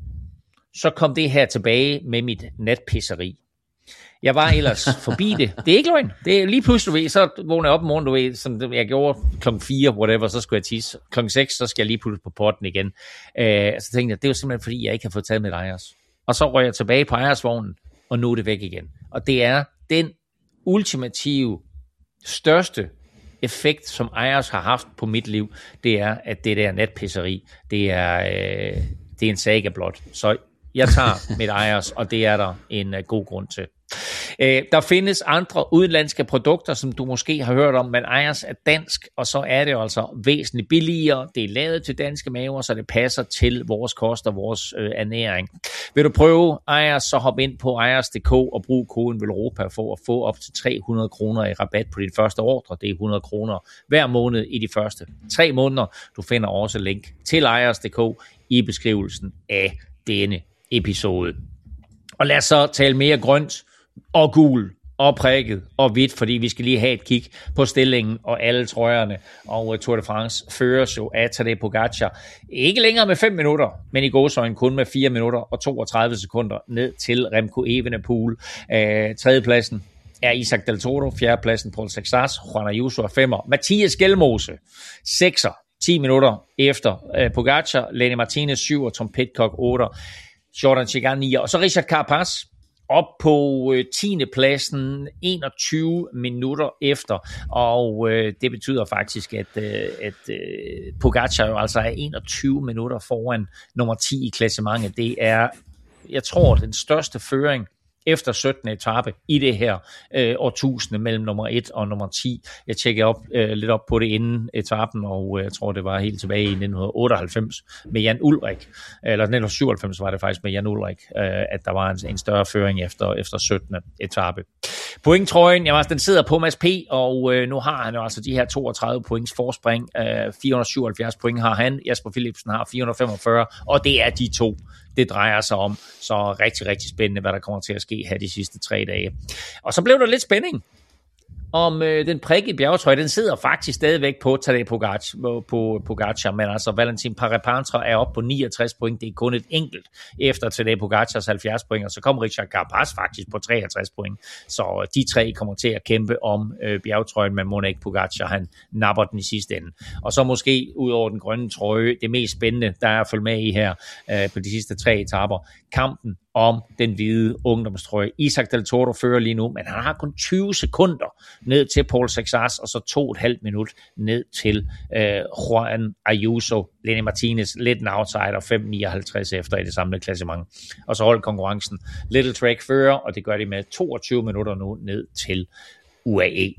så kom det her tilbage med mit natpisseri. Jeg var ellers forbi det. Det er ikke løgn. Det er lige pludselig, så vågner jeg op om morgenen, du ved, som jeg gjorde klokken fire, whatever, så skulle jeg tisse. Klokken seks, så skal jeg lige pludselig på potten igen. Øh, så tænkte jeg, det var simpelthen fordi, jeg ikke har fået taget mit Ayers. Og så røg jeg tilbage på Ayers-vognen, og nu er det væk igen. Og det er den ultimative, største effekt, som Ayers har haft på mit liv, det er, at det der natpisseri, det er, øh, det er en saga blot. Så jeg tager mit Ayers, og det er der en uh, god grund til. Uh, der findes andre udenlandske produkter, som du måske har hørt om, men Ayers er dansk, og så er det altså væsentligt billigere. Det er lavet til danske maver, så det passer til vores kost og vores uh, ernæring. Vil du prøve Ayers, så hop ind på ayers punktum d k og brug koden VELOROPA for at få op til tre hundrede kroner i rabat på din første ordre. Det er hundrede kroner hver måned i de første tre måneder. Du finder også link til ayers punktum d k i beskrivelsen af denne episode. Og lad os så tale mere grønt og gul og prikket og hvidt, fordi vi skal lige have et kig på stillingen og alle trøjerne. Og Tour de France føres jo af Tadej Pogačar. Ikke længere med fem minutter, men i gåseøjne kun med fire minutter og toogtredive sekunder ned til Remco Evenepoel. Øh, tredjepladsen er Isaac Del Toro, fjerdepladsen Paul Sexas, Juan Ayuso er femmer. Mathias Gelmose, sekser, ti minutter efter øh, Pogačar, Lenny Martinez syver, Tom Pidcock otter, Jordan Chigan nier, og så Richard Carapaz op på øh, tiende pladsen enogtyve minutter efter, og øh, det betyder faktisk, at, øh, at øh, Pogačar jo altså er enogtyve minutter foran nummer ti i klassementet. Det er, jeg tror, den største føring efter syttende etape i det her øh, årtusinde mellem nummer et og nummer ti. Jeg tjekkede op, øh, lidt op på det inden etappen, og øh, jeg tror, det var helt tilbage i nitten otteoghalvfems med Jan Ullrich, eller nitten syvoghalvfems var det faktisk med Jan Ullrich, øh, at der var en, en større føring efter, efter syttende etape. Pointtrøjen, jamen, den sidder på Mads P., og øh, nu har han jo altså de her toogtredive points forspring. Øh, fire hundrede syvoghalvfjerds point har han, Jasper Philipsen har fire hundrede femogfyrre, og det er de to, det drejer sig om. Så rigtig, rigtig spændende, hvad der kommer til at ske her de sidste tre dage. Og så blev der lidt spænding om øh, den prikkede bjergetrøje. Den sidder faktisk stadigvæk på Tadej Pogačar, på Pogačar, men altså Valentin Paris-Pantra er oppe på niogtres point. Det er kun et enkelt efter Tadej Pogacars halvfjerds point, og så kommer Richard Carapaz faktisk på treogtres point. Så de tre kommer til at kæmpe om øh, bjergetrøjen, men må ikke Pogačar, han napper den i sidste ende. Og så måske ud over den grønne trøje, det mest spændende, der er at følge med i her øh, på de sidste tre etaper, kampen om den hvide ungdomstrøje. Isaac Del Toro fører lige nu, men han har kun tyve sekunder ned til Paul Sexas, og så to og et halvt minut ned til øh, Juan Ayuso. Lenny Martinez, lidt en outsider, fem nioghalvtreds efter i det samlede klassement. Og så holdt konkurrencen. Little Trek fører, og det gør de med toogtyve minutter nu ned til U A E.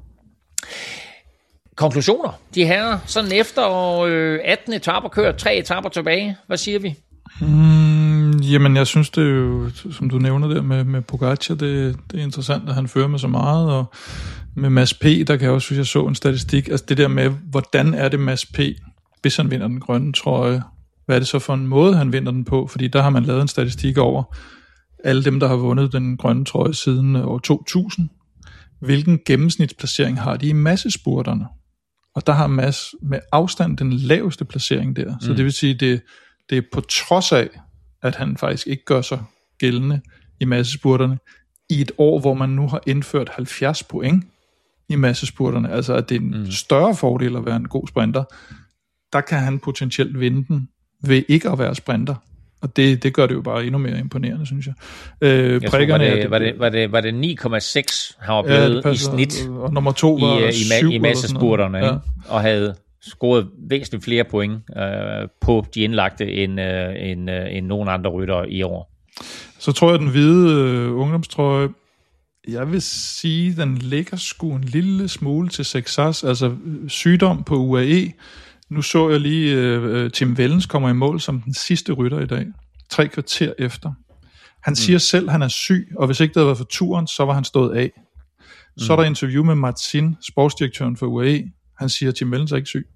Konklusioner. De her, sådan efter øh, atten etaper kørt, tre etaper tilbage. Hvad siger vi? Mm, jamen, jeg synes, det er jo, som du nævner der med, med Pogačar, det, det er interessant, at han fører med så meget, og med Mads P., der kan jeg også, synes jeg så en statistik, altså det der med, hvordan er det Mads P., hvis han vinder den grønne trøje, hvad er det så for en måde, han vinder den på, fordi der har man lavet en statistik over alle dem, der har vundet den grønne trøje siden år to tusind, hvilken gennemsnitsplacering har de i massespurterne, og der har Mads med afstand den laveste placering der, så mm. det vil sige, det Det er på trods af, at han faktisk ikke gør sig gældende i massespurterne, i et år, hvor man nu har indført halvfjerds point i massespurterne, altså at det er en mm. større fordel at være en god sprinter, der kan han potentielt vinde den ved ikke at være sprinter. Og det, det gør det jo bare endnu mere imponerende, synes jeg. Øh, jeg tror, var, det, var, det, var, det, var det ni komma seks, han var blevet ja, i snit og nummer to var i, syv i, i massespurterne, ja. Og havde scoret væsentligt flere point øh, på de indlagte end, øh, end, øh, end nogen andre ryttere i år. Så tror jeg, den hvide øh, ungdomstrøje, jeg vil sige, den ligger sgu en lille smule til Sexas, altså sygdom på U A E. Nu så jeg lige, øh, Tim Wellens kommer i mål som den sidste rytter i dag, tre kvarter efter. Han siger mm. selv, at han er syg, og hvis ikke det havde været for turen, så var han stået af. Så mm. er der interview med Martin, sportsdirektøren for U A E. Han siger, at Tim Wellens er ikke syg.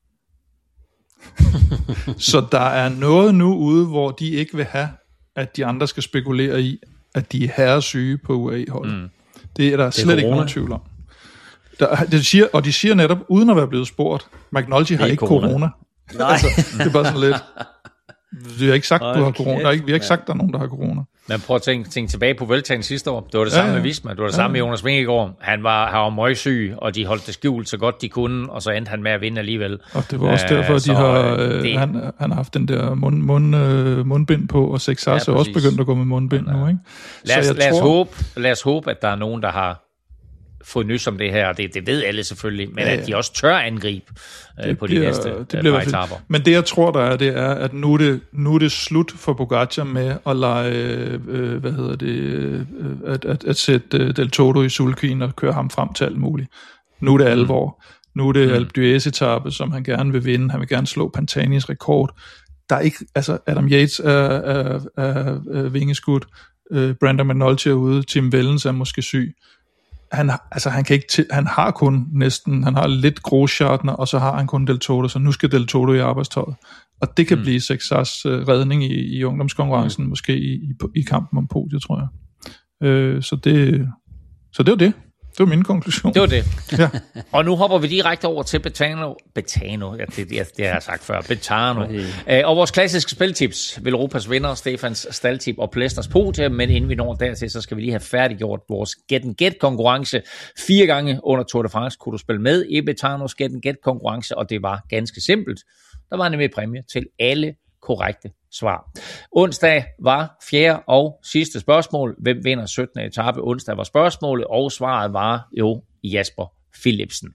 Så der er noget nu ude, hvor de ikke vil have, at de andre skal spekulere i, at de er herresyge på U A E-holdet. Mm. Det er der det er slet corona. Ikke nogen tvivl om. Der, det siger, og de siger netop, uden at være blevet spurgt, McNulty har ikke corona. corona. Nej. Altså, det er bare sådan lidt. Vi har ikke sagt, okay. du har corona. Der er ikke, vi har ikke sagt, at der er nogen, der har corona. Men prøv at tænke, tænke tilbage på Vueltaen sidste år. Det var det samme ja, ja. med Visma. Det var det ja, samme ja. med Jonas Vingegaard. Han var, han var møgsyg, og de holdt det skjult så godt de kunne, og så endte han med at vinde alligevel. Og det var også derfor, at de har, øh, det... han, han har haft den der mund, mund, øh, mundbind på, og Sexas ja, er også begyndt at gå med mundbind ja. nu. Ikke? Lad, os, så lad, tror... os håbe, lad os håbe, at der er nogen, der har fået nys om det her, det, det ved alle selvfølgelig, men ja, ja. at de også tør angribe øh, på bliver, de næste det bliver par etaper. Men det jeg tror der er, det er, at nu er det, nu er det slut for Pogacar med at lege, øh, hvad hedder det, øh, at, at, at sætte øh, Del Toro i sulkyen og køre ham frem til alt muligt. Nu er det alvor. Mm. Nu er det mm. Alpe d'Huez etape, som han gerne vil vinde. Han vil gerne slå Pantanis rekord. Der er ikke, altså Adam Yates er, er, er, er vingeskudt, øh, Brandon McNulty er ude, Tim Wellens er måske syg. Han, altså han kan ikke til, han har kun næsten, han har lidt Grosjean, og så har han kun Del Toro, så nu skal Del Toro i arbejdstøjet. Og det kan mm. blive Sexas uh, redning i, i ungdomskonkurrencen, mm. måske i, i, i kampen om podiet, tror jeg. Øh, så det så det var det. Det var min konklusion. Det var det. Ja. Og nu hopper vi direkte over til Betano. Betano, ja, det, det, det har jeg sagt før. Betano. Okay. Øh, og vores klassiske spiltips. Velropas vinder, Stefans staldtip og Plesners podium. Men inden vi når dertil, så skal vi lige have færdiggjort vores Get and Get konkurrence. Fire gange under Tour de France kunne du spille med i Betanos Get and Get konkurrence, og det var ganske simpelt. Der var nemlig præmie til alle korrekte svar. Onsdag var fjerde og sidste spørgsmål. Hvem vinder syttende etape? Onsdag var spørgsmålet, og svaret var jo Jasper Philipsen.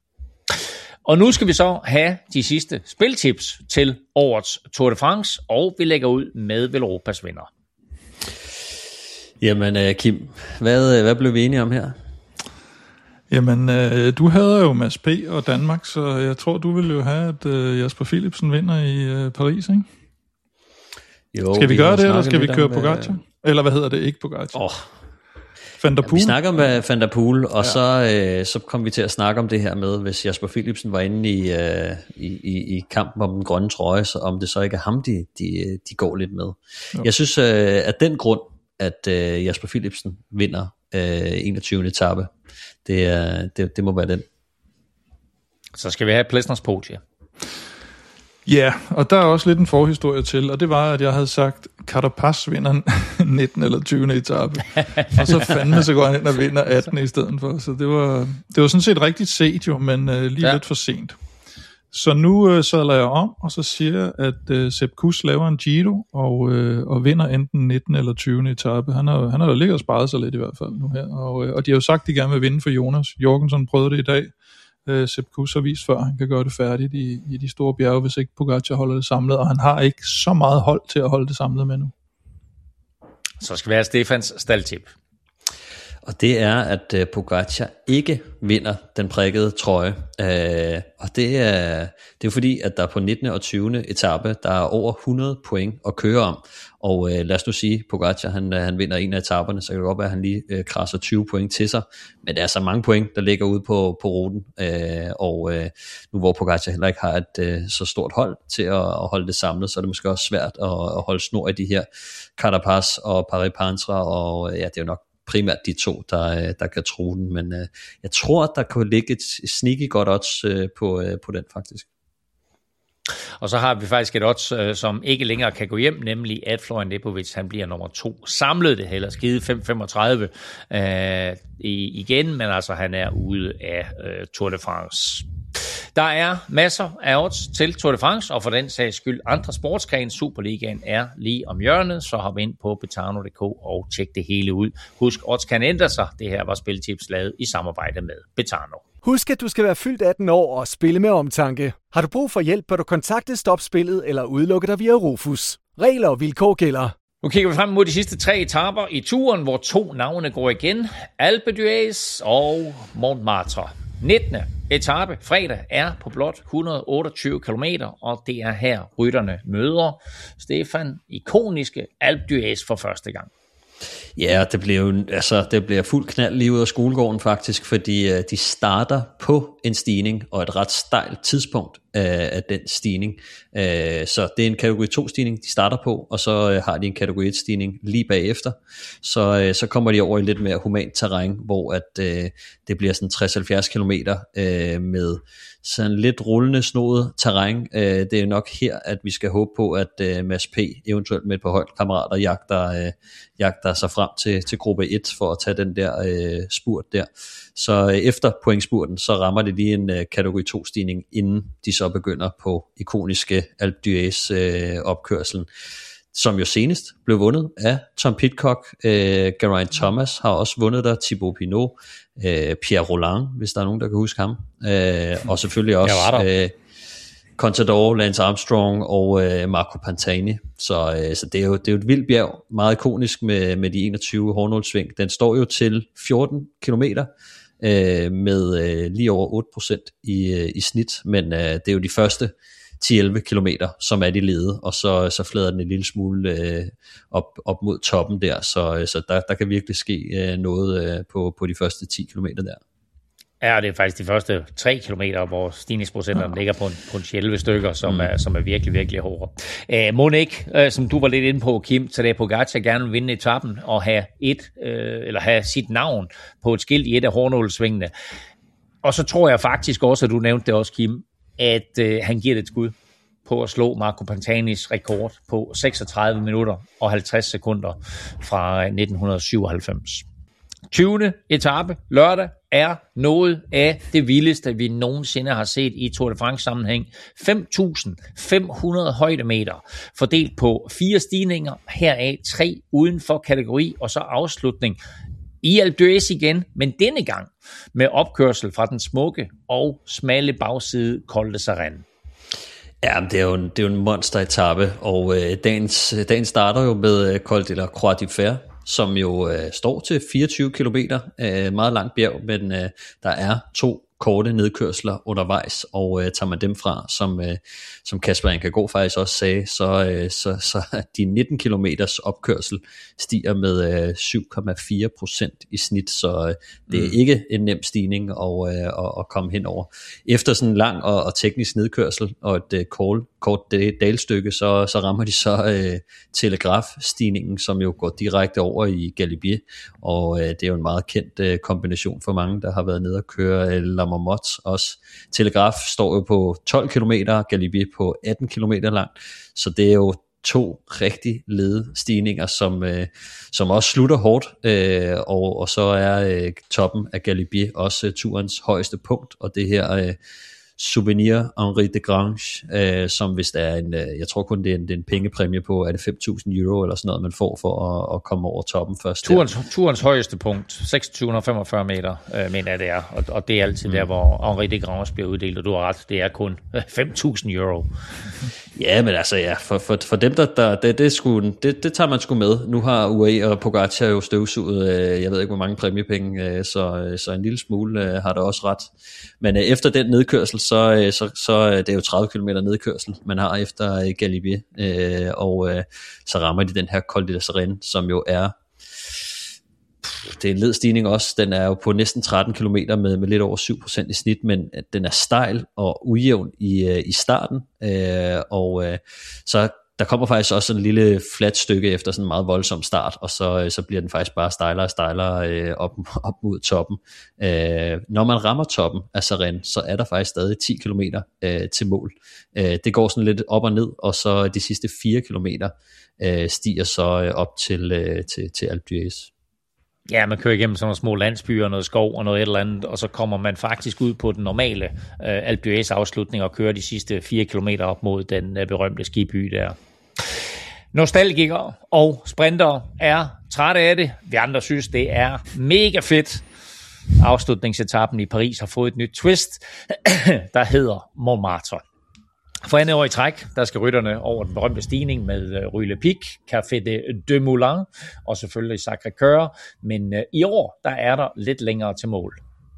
Og nu skal vi så have de sidste spiltips til årets Tour de France, og vi lægger ud med Velropas vinder. Jamen Kim, hvad, hvad blev vi enige om her? Jamen, øh, du havde jo Mads P. og Danmark, så jeg tror, du ville jo have, at øh, Jasper Philipsen vinder i øh, Paris, ikke? Jo, skal vi, vi gøre det, eller skal vi køre Pogacar? Eller hvad hedder det? Ikke Pogacar. Oh. Van der Poel. Ja, vi snakker om uh, Van der Poel, og ja. så, uh, så kom vi til at snakke om det her med, hvis Jasper Philipsen var inde i, uh, i, i, i kampen om den grønne trøje, så om det så ikke er ham, de, de, de går lidt med. Jo. Jeg synes, uh, at den grund, at uh, Jasper Philipsen vinder uh, enogtyvende etape, det, uh, det, det må være den. Så skal vi have Plesners podie. Ja, og der er også lidt en forhistorie til, og det var, at jeg havde sagt, Carapaz vinder nittende eller tyvende etape, og så fandme så går han ind og vinder attende i stedet for, så det var, det var sådan set rigtigt set jo, men uh, lige ja. lidt for sent. Så nu uh, sadler jeg om, og så siger jeg, at uh, Sepp Kuss laver en Giro, og, uh, og vinder enten nittende eller tyvende etape. Han har, han har jo ligget og sparet sig lidt i hvert fald nu her, og, uh, og de har jo sagt, at de gerne vil vinde for Jonas. Jorgensen prøvede det i dag. Uh, Sepp Kuss har vist før, han kan gøre det færdigt i, i de store bjerge, hvis ikke Pogacar holder det samlet, og han har ikke så meget hold til at holde det samlet med nu. Så skal vi have Stefans staldtip. Og det er, at uh, Pogacar ikke vinder den prikkede trøje. Uh, og det er, det er jo fordi, at der på nittende og tyvende etape, der er over hundrede point at køre om. Og uh, lad os nu sige, Pogacar han, han vinder en af etaperne, så kan det godt være, at han lige uh, krasser tyve point til sig. Men der er så mange point, der ligger ude på, på ruten. Uh, og uh, nu hvor Pogacar heller ikke har et uh, så stort hold til at, at holde det samlet, så er det måske også svært at, at holde snor i de her Carapaz og Paris-Pantra. Og uh, ja, det er jo nok primært de to, der, der kan tro den, men øh, jeg tror, at der kan ligge et sneaky godt odds øh, på, øh, på den faktisk. Og så har vi faktisk et odds, øh, som ikke længere kan gå hjem, nemlig at Florian Lepovic, han bliver nummer to. Samlet det heller skide fem femogtredive øh, igen, men altså han er ude af øh, Tour de France. Der er masser af odds til Tour de France, og for den sags skyld andre sportsgrene. Superligaen er lige om hjørnet, så hop ind på betano punktum d k og tjek det hele ud. Husk, odds kan ændre sig. Det her var Spiltips lavet i samarbejde med Betano. Husk, at du skal være fyldt atten år og spille med omtanke. Har du brug for hjælp, bør du kontakte Stop Spillet eller udelukke dig via Rufus. Regler og vilkår gælder. Nu kigger vi frem mod de sidste tre etaper i turen, hvor to navne går igen. Alpe d'Huez og Montmartre. nittende etape fredag er på blot et hundrede og otteogtyve kilometer, og det er her rytterne møder Stefan ikoniske Alpe d'Huez for første gang. Ja, det bliver jo altså, det bliver fuld knald lige ud af skolegården faktisk, fordi uh, de starter på en stigning og et ret stejlt tidspunkt uh, af den stigning. Uh, så det er en kategori to stigning, de starter på, og så uh, har de en kategori et stigning lige bagefter. Så, uh, så kommer de over i lidt mere humant terræn, hvor at, uh, det bliver sådan tres til halvfjerds kilometer uh, med sådan lidt rullende snodet terræn. Uh, det er nok her, at vi skal håbe på, at uh, Mads P. eventuelt med et par holdkammerater jagter, uh, jagter sig frem til, til gruppe et for at tage den der uh, spurt der. Så uh, efter pointspurten, så rammer det lige en uh, kategori to stigning, inden de så begynder på ikoniske Alpe d'Huez uh, opkørselen, som jo senest blev vundet af Tom Pidcock. uh, Geraint Thomas har også vundet der, Thibaut Pinot, uh, Pierre Rolland, hvis der er nogen der kan huske ham, uh, og selvfølgelig også uh, Contador, Lance Armstrong og uh, Marco Pantani. Så, uh, så det, er jo, det er jo et vildt bjerg, meget ikonisk med, med de enogtyve hårnålsving. Den står jo til fjorten kilometer uh, med uh, lige over otte procent i, uh, i snit, men uh, det er jo de første ti til elleve kilometer, som er de lede, og så, så flader den en lille smule øh, op, op mod toppen der, så, så der, der kan virkelig ske øh, noget øh, på, på de første ti kilometer der. Ja, det er faktisk de første tre kilometer, hvor stigningsprocenterne ja. ligger på en, på en elleve stykker, som, mm. er, som er virkelig, virkelig hårde. Æh, må ikke, øh, som du var lidt inde på, Kim, så det er Pogacar gerne vil vinde etappen og have, et, øh, eller have sit navn på et skilt i et af hårnålsvingene. Og så tror jeg faktisk også, at du nævnte det også, Kim, at øh, han giver det et skud på at slå Marco Pantanis rekord på seksogtredive minutter og halvtreds sekunder fra nitten syvoghalvfems. tyvende etape lørdag er noget af det vildeste, vi nogensinde har set i Tour de France sammenhæng. fem tusind fem hundrede højdemeter fordelt på fire stigninger, heraf tre uden for kategori, og så afslutning i Alpe d'Huez igen, men denne gang med opkørsel fra den smukke og smalle bagside Col de Saren. Ja, det er jo en, det er jo en monsteretappe, og øh, dagens, dagen starter jo med øh, Col de la Croix de Fer, som jo øh, står til fireogtyve kilometer, øh, meget langt bjerg, men øh, der er to korte nedkørsler undervejs, og øh, tager man dem fra, som, øh, som Kasper Ankergaard faktisk også sagde, så, øh, så, så de nitten kilometers opkørsel stiger med øh, syv komma fire procent i snit, så øh, det er mm. ikke en nem stigning at, øh, at, at komme hen over. Efter sådan en lang og, og teknisk nedkørsel og et øh, kort, kort dalstykke, så, så rammer de så øh, telegrafstigningen, som jo går direkte over i Galibier, og øh, det er jo en meget kendt øh, kombination for mange, der har været nede og køre øh, La Marmotte også. Telegraf står jo på tolv kilometer, Galibier på atten kilometer langt, så det er jo to rigtig lede stigninger, som, øh, som også slutter hårdt, øh, og, og så er øh, toppen af Galibier også øh, turens højeste punkt, og det her øh, Souvenir Henri de Grange, øh, som hvis der er en, øh, jeg tror kun det er en, det er en pengepræmie på, er det fem tusind euro eller sådan noget, man får for at, at komme over toppen først. Turens, turens højeste punkt, seks tusind to hundrede femogfyrre meter, øh, mener jeg det er, og, og det er altid mm. der, hvor Henri de Grange bliver uddelt, og du har ret, det er kun fem tusind euro. Ja, men altså ja, for, for, for dem, der, der det, det, skulle, det, det tager man sgu med. Nu har U A E og Pogacar jo støvsuget, øh, jeg ved ikke hvor mange præmiepenge, øh, så, så en lille smule øh, har der også ret. Men øh, efter den nedkørsel, så, øh, så, så det er jo tredive kilometer nedkørsel, man har efter øh, Galibier, øh, og øh, så rammer de den her Col de la Saren, som jo er, det er en ledstigning også, den er jo på næsten tretten kilometer med, med lidt over syv procent i snit, men den er stejl og ujævn i, øh, i starten, øh, og øh, så der kommer faktisk også en lille fladt stykke efter sådan en meget voldsom start, og så, så bliver den faktisk bare stejlere og stejlere øh, op, op mod toppen. Øh, når man rammer toppen af Saren, så er der faktisk stadig ti kilometer øh, til mål. Øh, det går sådan lidt op og ned, og så de sidste fire kilometer øh, stiger så øh, op til, øh, til, til Alpe d'Huez. Ja, man kører igennem sådan nogle små landsbyer, noget skov og noget et eller andet, og så kommer man faktisk ud på den normale øh, Alpe d'Huez afslutning og kører de sidste fire kilometer op mod den øh, berømte skiby der. Nostalgikere og sprintere er trætte af det. Vi andre synes, det er mega fedt. Afslutningsetappen i Paris har fået et nyt twist, der hedder Montmartre. For andet år i træk, der skal rytterne over den berømte stigning med Rue Le Pic, Café de Dumoulin og selvfølgelig Sacré-Cœur. Men øh, i år, der er der lidt længere til mål.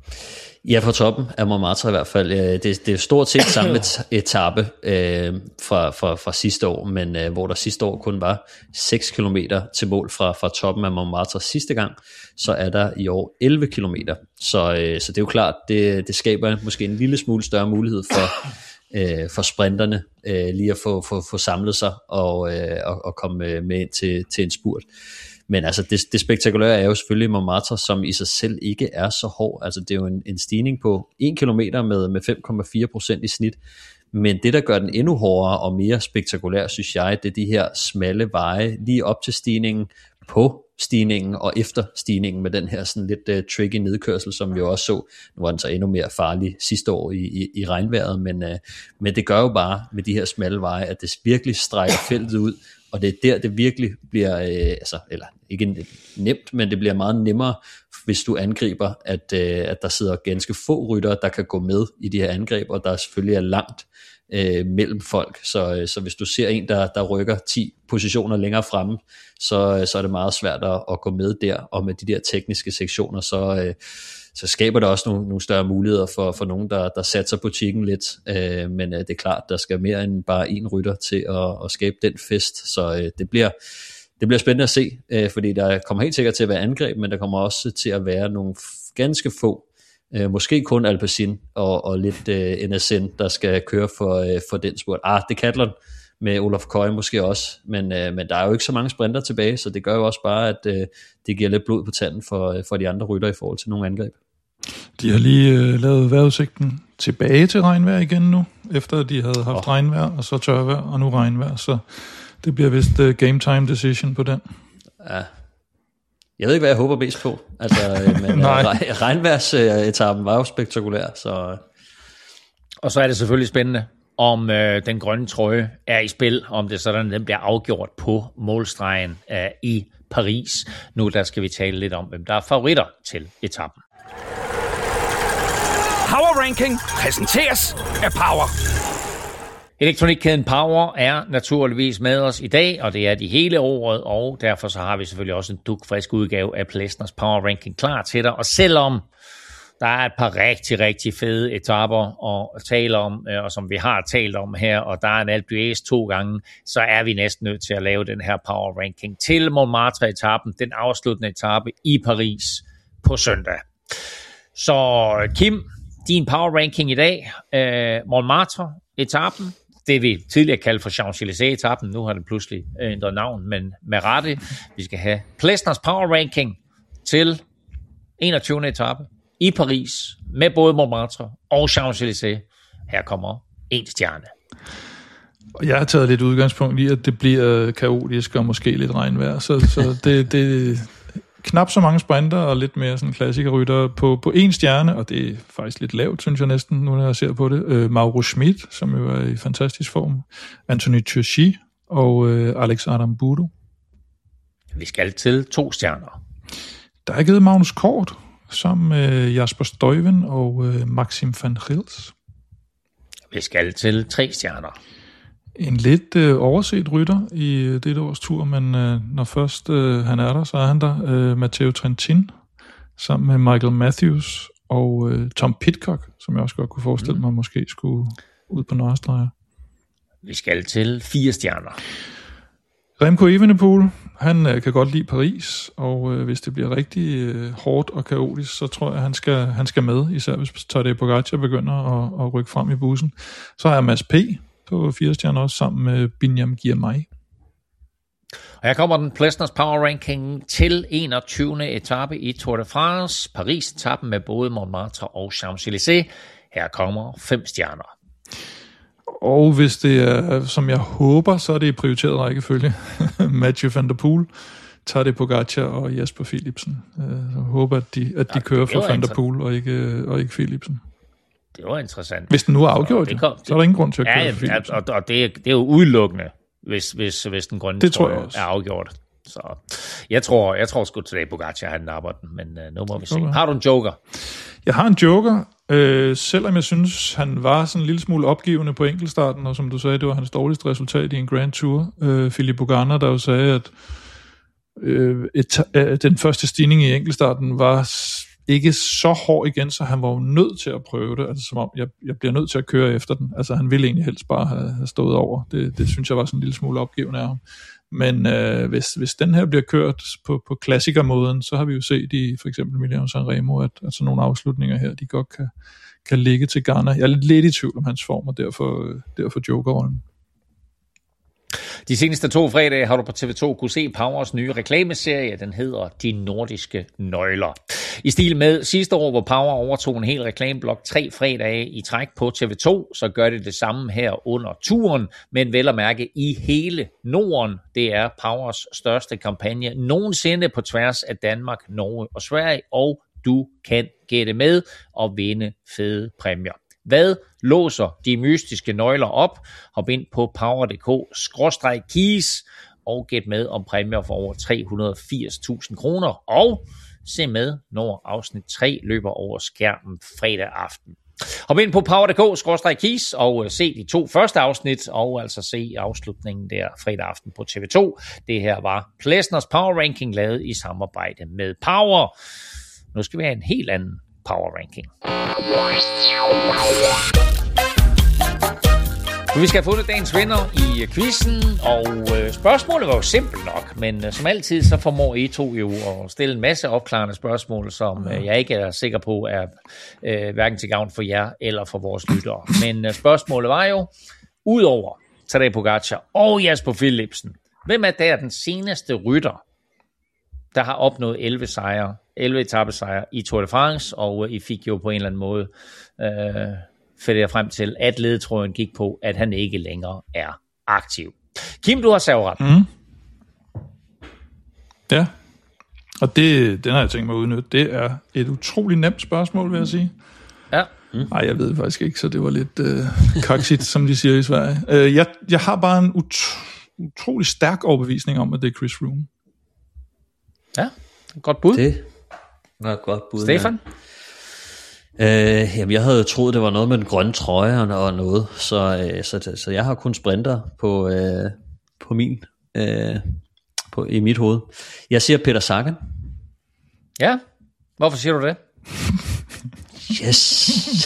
Ja, fra toppen af Montmartre i hvert fald. Det, det er stort set samme etape øh, fra, fra, fra sidste år, men øh, hvor der sidste år kun var seks kilometer til mål fra, fra toppen af Montmartre sidste gang, så er der i år elleve kilometer. Så, øh, så det er jo klart, det, det skaber måske en lille smule større mulighed for, øh, for sprinterne øh, lige at få, få, få samlet sig og, øh, og, og komme med ind til, til en spurt. Men altså det, det spektakulære er jo selvfølgelig Montmartre, som i sig selv ikke er så hård. Altså det er jo en, en stigning på en kilometer med, med fem komma fire procent i snit. Men det, der gør den endnu hårdere og mere spektakulær, synes jeg, det er de her smalle veje lige op til stigningen, på stigningen og efter stigningen med den her sådan lidt uh, tricky nedkørsel, som vi jo også så. Nu var den så endnu mere farlig sidste år i, i, i regnvejret, men, uh, men det gør jo bare med de her smalle veje, at det virkelig strækker feltet ud, og det er der, det virkelig bliver, øh, altså, eller ikke nemt, men det bliver meget nemmere, hvis du angriber, at, øh, at der sidder ganske få ryttere, der kan gå med i de her angreb, og der selvfølgelig er langt øh, mellem folk. Så, øh, så hvis du ser en, der, der rykker ti positioner længere fremme, så, så er det meget svært at, at gå med der, og med de der tekniske sektioner, så, øh, så skaber det også nogle, nogle større muligheder for, for nogen, der, der satser butikken lidt. Øh, men øh, det er klart, der skal mere end bare en rytter til at, at skabe den fest, så øh, det bliver... Det bliver spændende at se, øh, fordi der kommer helt sikkert til at være angreb, men der kommer også til at være nogle ganske få, øh, måske kun Alpecin og, og lidt øh, N S N, der skal køre for, øh, for den spurt. Ah, Decathlon med Olaf Koy måske også, men, øh, men der er jo ikke så mange sprinter tilbage, så det gør jo også bare, at øh, det giver lidt blod på tanden for, for de andre rytter i forhold til nogle angreb. De har lige øh, lavet vejrudsigten tilbage til regnvejr igen nu, efter de havde haft oh. regnvejr, og så tørvejr, og nu regnvejr, så det bliver vist uh, game time decision på den. Ja. Jeg ved ikke, hvad jeg håber mest på. Altså, men regnværsetappen var jo spektakulær. Så. Og så er det selvfølgelig spændende, om øh, den grønne trøje er i spil, om det sådan, den bliver afgjort på målstregen øh, i Paris. Nu der skal vi tale lidt om, hvem der er favoritter til etappen. Power Ranking præsenteres af Power. Elektronikkæden Power er naturligvis med os i dag, og det er de hele året, og derfor så har vi selvfølgelig også en dugfrisk udgave af Plesners Power Ranking klar til dig. Og selvom der er et par rigtig, rigtig fede etaper at tale om, og som vi har talt om her, og der er en Alpe d'Huez to gange, så er vi næsten nødt til at lave den her Power Ranking til Montmartre-etappen, den afsluttende etape i Paris på søndag. Så Kim, din Power Ranking i dag, øh, Montmartre-etappen, det vi tidligere kaldte for Champs-Élysées-etappen, nu har det pludselig ændret navn, men med rette. Vi skal have Plesners Power Ranking til enogtyvende etape i Paris, med både Montmartre og Champs-Élysées. Her kommer en stjerne. Jeg har taget lidt udgangspunkt i, at det bliver kaotisk og måske lidt regnvejr, så, så det, det knap så mange sprinter og lidt mere sådan klassikerrytter på, på en stjerne, og det er faktisk lidt lavt, synes jeg næsten, nu når jeg ser på det. Øh, Mauro Schmidt, som jo er i fantastisk form, Anthony Turchi og øh, Alex Aramburu. Vi skal til to stjerner. Der er givet Magnus Kort, sammen med Jasper Stuyven og øh, Maxim van Gils. Vi skal til tre stjerner. En lidt øh, overset rytter i øh, dette års tur, men øh, når først øh, han er der, så er han der. Øh, Matteo Trentin, sammen med Michael Matthews og øh, Tom Pidcock, som jeg også godt kunne forestille mig, mm. måske skulle ud på Nørrestreger. Vi skal til fire stjerner. Remco Evenepoel, han øh, kan godt lide Paris, og øh, hvis det bliver rigtig øh, hårdt og kaotisk, så tror jeg, han skal, han skal med, især hvis Tadej Pogačar begynder at, at rykke frem i bussen. Så har jeg Mads P. på fire stjerner også, sammen med Binyam Girmay. Og her kommer den Plesners Power Ranking til enogtyvende etape i Tour de France. Paris-etappen med både Montmartre og Champs-Élysées. Her kommer fem stjerner. Og hvis det er, som jeg håber, så er det i prioriteret rækkefølge. Mathieu van der Poel Tadej Pogacar og Jasper Philipsen. Jeg håber, at de, at de ja, kører for Van der Poel og ikke, og ikke Philipsen. Det var interessant. Hvis den nu er afgjort, så, kom, så er der ingen grund til at køre ja, for Philipsen. Og, og det, er, det er jo udelukkende, hvis, hvis, hvis den grønne det tror jeg også. er afgjort. Så jeg tror, jeg tror sgu til det, Pogacar han napper den, men uh, nu må vi se. Har du en joker? Jeg har en joker, øh, selvom jeg synes, han var sådan en lille smule opgivende på enkeltstarten, og som du sagde, det var hans dårligste resultat i en Grand Tour. Øh, Philippe Ogana, der jo sagde, at øh, et, øh, den første stigning i enkeltstarten var ikke så hård igen, så han var jo nødt til at prøve det, altså som om, jeg, jeg bliver nødt til at køre efter den. Altså han ville egentlig helst bare have, have stået over. Det, det synes jeg var sådan en lille smule opgivende af ham. Men øh, hvis, hvis den her bliver kørt på, på klassikermåden, så har vi jo set i for eksempel Milano Sanremo, at, at sådan nogle afslutninger her, de godt kan, kan ligge til Garner. Jeg er lidt, lidt i tvivl om hans form, og derfor, derfor jokerrollen. De seneste to fredage har du på T V to kunne se Powers nye reklameserie. Den hedder De Nordiske Nøgler. I stil med sidste år, hvor Power overtog en hel reklameblok tre fredage i træk på T V to, så gør det det samme her under turen, men vel at mærke i hele Norden. Det er Powers største kampagne nogensinde på tværs af Danmark, Norge og Sverige, og du kan gætte med og vinde fede præmier. Hvad låser de mystiske nøgler op? Hop ind på power punktum d k skråstreg keys og gæt med om præmier for over tre hundrede og firs tusind kroner. Og se med, når afsnit tre løber over skærmen fredag aften. Hop ind på power punktum d k skråstreg keys og se de to første afsnit, og altså se afslutningen der fredag aften på T V to. Det her var Plesners Power Ranking, lavet i samarbejde med Power. Nu skal vi have en helt anden Power Ranking. Vi skal have fundet dagens vinder i quizzen, og øh, spørgsmålet var jo simpelt nok, men øh, som altid så formår I to jo at stille en masse opklarende spørgsmål, som øh, jeg ikke er sikker på er øh, hverken til gavn for jer eller for vores lyttere. Men øh, spørgsmålet var jo, udover Tadej Pogacar og Jasper Philipsen, hvem er der den seneste rytter, der har opnået elleve sejre, elleve etapesejre i Tour de France, og I fik jo på en eller anden måde øh, fandt jeg frem til, at ledetråden gik på, at han ikke længere er aktiv. Kim, du har serveret. Mm. Ja, og det, den har jeg tænkt mig at udnytte. Det er et utroligt nemt spørgsmål, vil jeg sige. Ja. Nej, mm. jeg ved det faktisk ikke, så det var lidt øh, kaksigt, som de siger i Sverige. Øh, jeg, jeg har bare en ut- utrolig stærk overbevisning om, at det er Chris Froome. Ja, godt bud. Det var et godt bud. Stefan? Ja. Øh, jamen, jeg havde troet, det var noget med den grønne trøje og noget, så, øh, så, så jeg har kun sprinter på, øh, på min, øh, på, i mit hoved. Jeg siger Peter Sagan. Ja, hvorfor siger du det? Yes!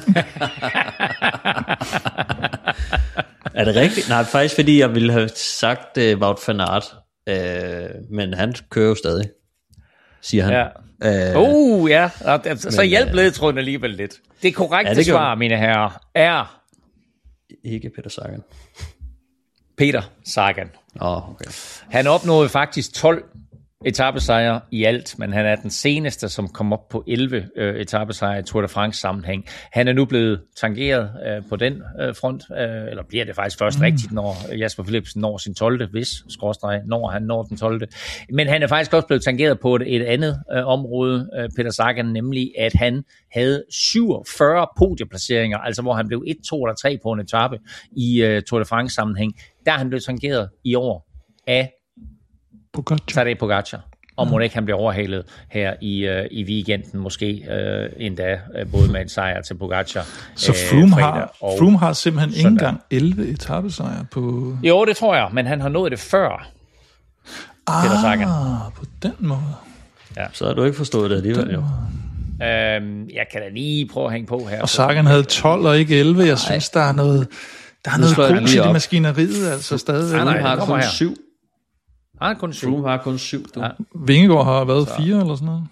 Er det rigtigt? Nej, faktisk fordi jeg ville have sagt uh, Wout van Aert, uh, men han kører jo stadig, siger han. Ja. Uh, uh ja, så men, hjælp ledetråden alligevel lidt. Det korrekte ja, det svar, mine herrer, er... Ikke Peter Sagan. Peter Sagan. Åh, oh, okay. Han opnåede faktisk tolv etapesejre i alt, men han er den seneste, som kom op på elleve øh, etapesejre i Tour de France sammenhæng. Han er nu blevet tangeret øh, på den øh, front, øh, eller bliver det faktisk først mm. rigtigt, når Jasper Philipsen når sin tolvte, hvis skråstreg, når han når den tolvte. Men han er faktisk også blevet tangeret på et, et andet øh, område, øh, Peter Sagan, nemlig at han havde syvogfyrre podieplaceringer, altså hvor han blev et, to eller tre på en etape i øh, Tour de France sammenhæng. Der er han blevet tangeret i år af Tadej Pogacar, og må ikke han bliver overhalet her i, uh, i weekenden, måske uh, endda uh, både med en sejr til Pogacar. Så Froome, uh, har, Froome har simpelthen ikke engang elleve etapesejre på... Jo, det tror jeg, men han har nået det før ah, Peter Sagan. På den måde. Ja. Så har du ikke forstået det alligevel, jo. Øhm, jeg kan da lige prøve at hænge på her. Og Sagan havde tolv og ikke elleve. Jeg synes, der er noget, der er noget grus i det maskineriet, altså stadig. Han har kun syv. Han har kun syv. Froome har kun syv. Ja. Vingegaard har været så. fire eller sådan noget.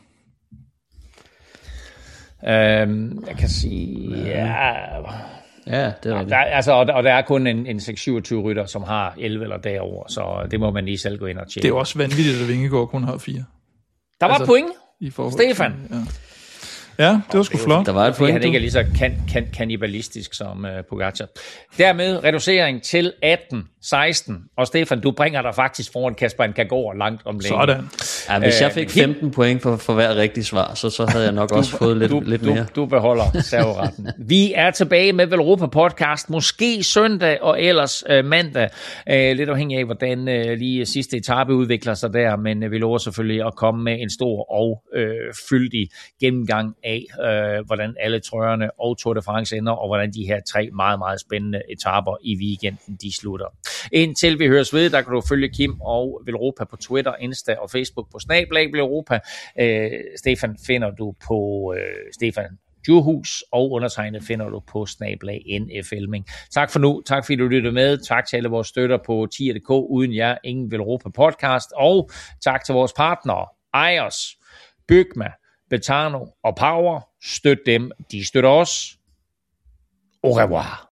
Øhm, jeg kan sige, ja... Ja, det er rigtigt. Der, altså, og, og der er kun en, en seks syvogtyve rytter, som har elleve eller derover, så det må man lige selv gå ind og tjekke. Det er også vanvittigt, at Vingegaard kun har fire. Der var altså, point, i forhold, Stefan. Ja. Ja, det var sgu flot. Der var et Fordi point, han du. ikke er lige så kan, kan, kannibalistisk som uh, Pogacar. Dermed reducering til atten seksten. Og Stefan, du bringer dig faktisk foran Kasper Nkagor langt om længe. Sådan. Ja, hvis jeg Øh, fik femten point for, for hver rigtig svar, så, så havde jeg nok også fået lidt, du, lidt du, mere. Du beholder serveretten. Vi er tilbage med Velropa Podcast, måske søndag og ellers øh, mandag. Øh, lidt afhængig af, hvordan øh, lige sidste etape udvikler sig der, men øh, vi lover selvfølgelig at komme med en stor og øh, fyldig gennemgang af, øh, hvordan alle trøjerne og Tour de France ender, og hvordan de her tre meget, meget spændende etaper i weekenden, de slutter. Indtil vi høres ved, der kan du følge Kim og Velropa på Twitter, Insta og Facebook på snabel-a Velropa. Øh, Stefan finder du på øh, Stefan Djurhus, og undertegnet finder du på snabel-a N F Elming. Tak for nu, tak fordi du lyttede med, tak til alle vores støtter på tier punktum d k, uden jer ingen Velropa Podcast, og tak til vores partnere, Ejers, Bygma, Betano og Power. Støt dem, de støtter os. Au revoir.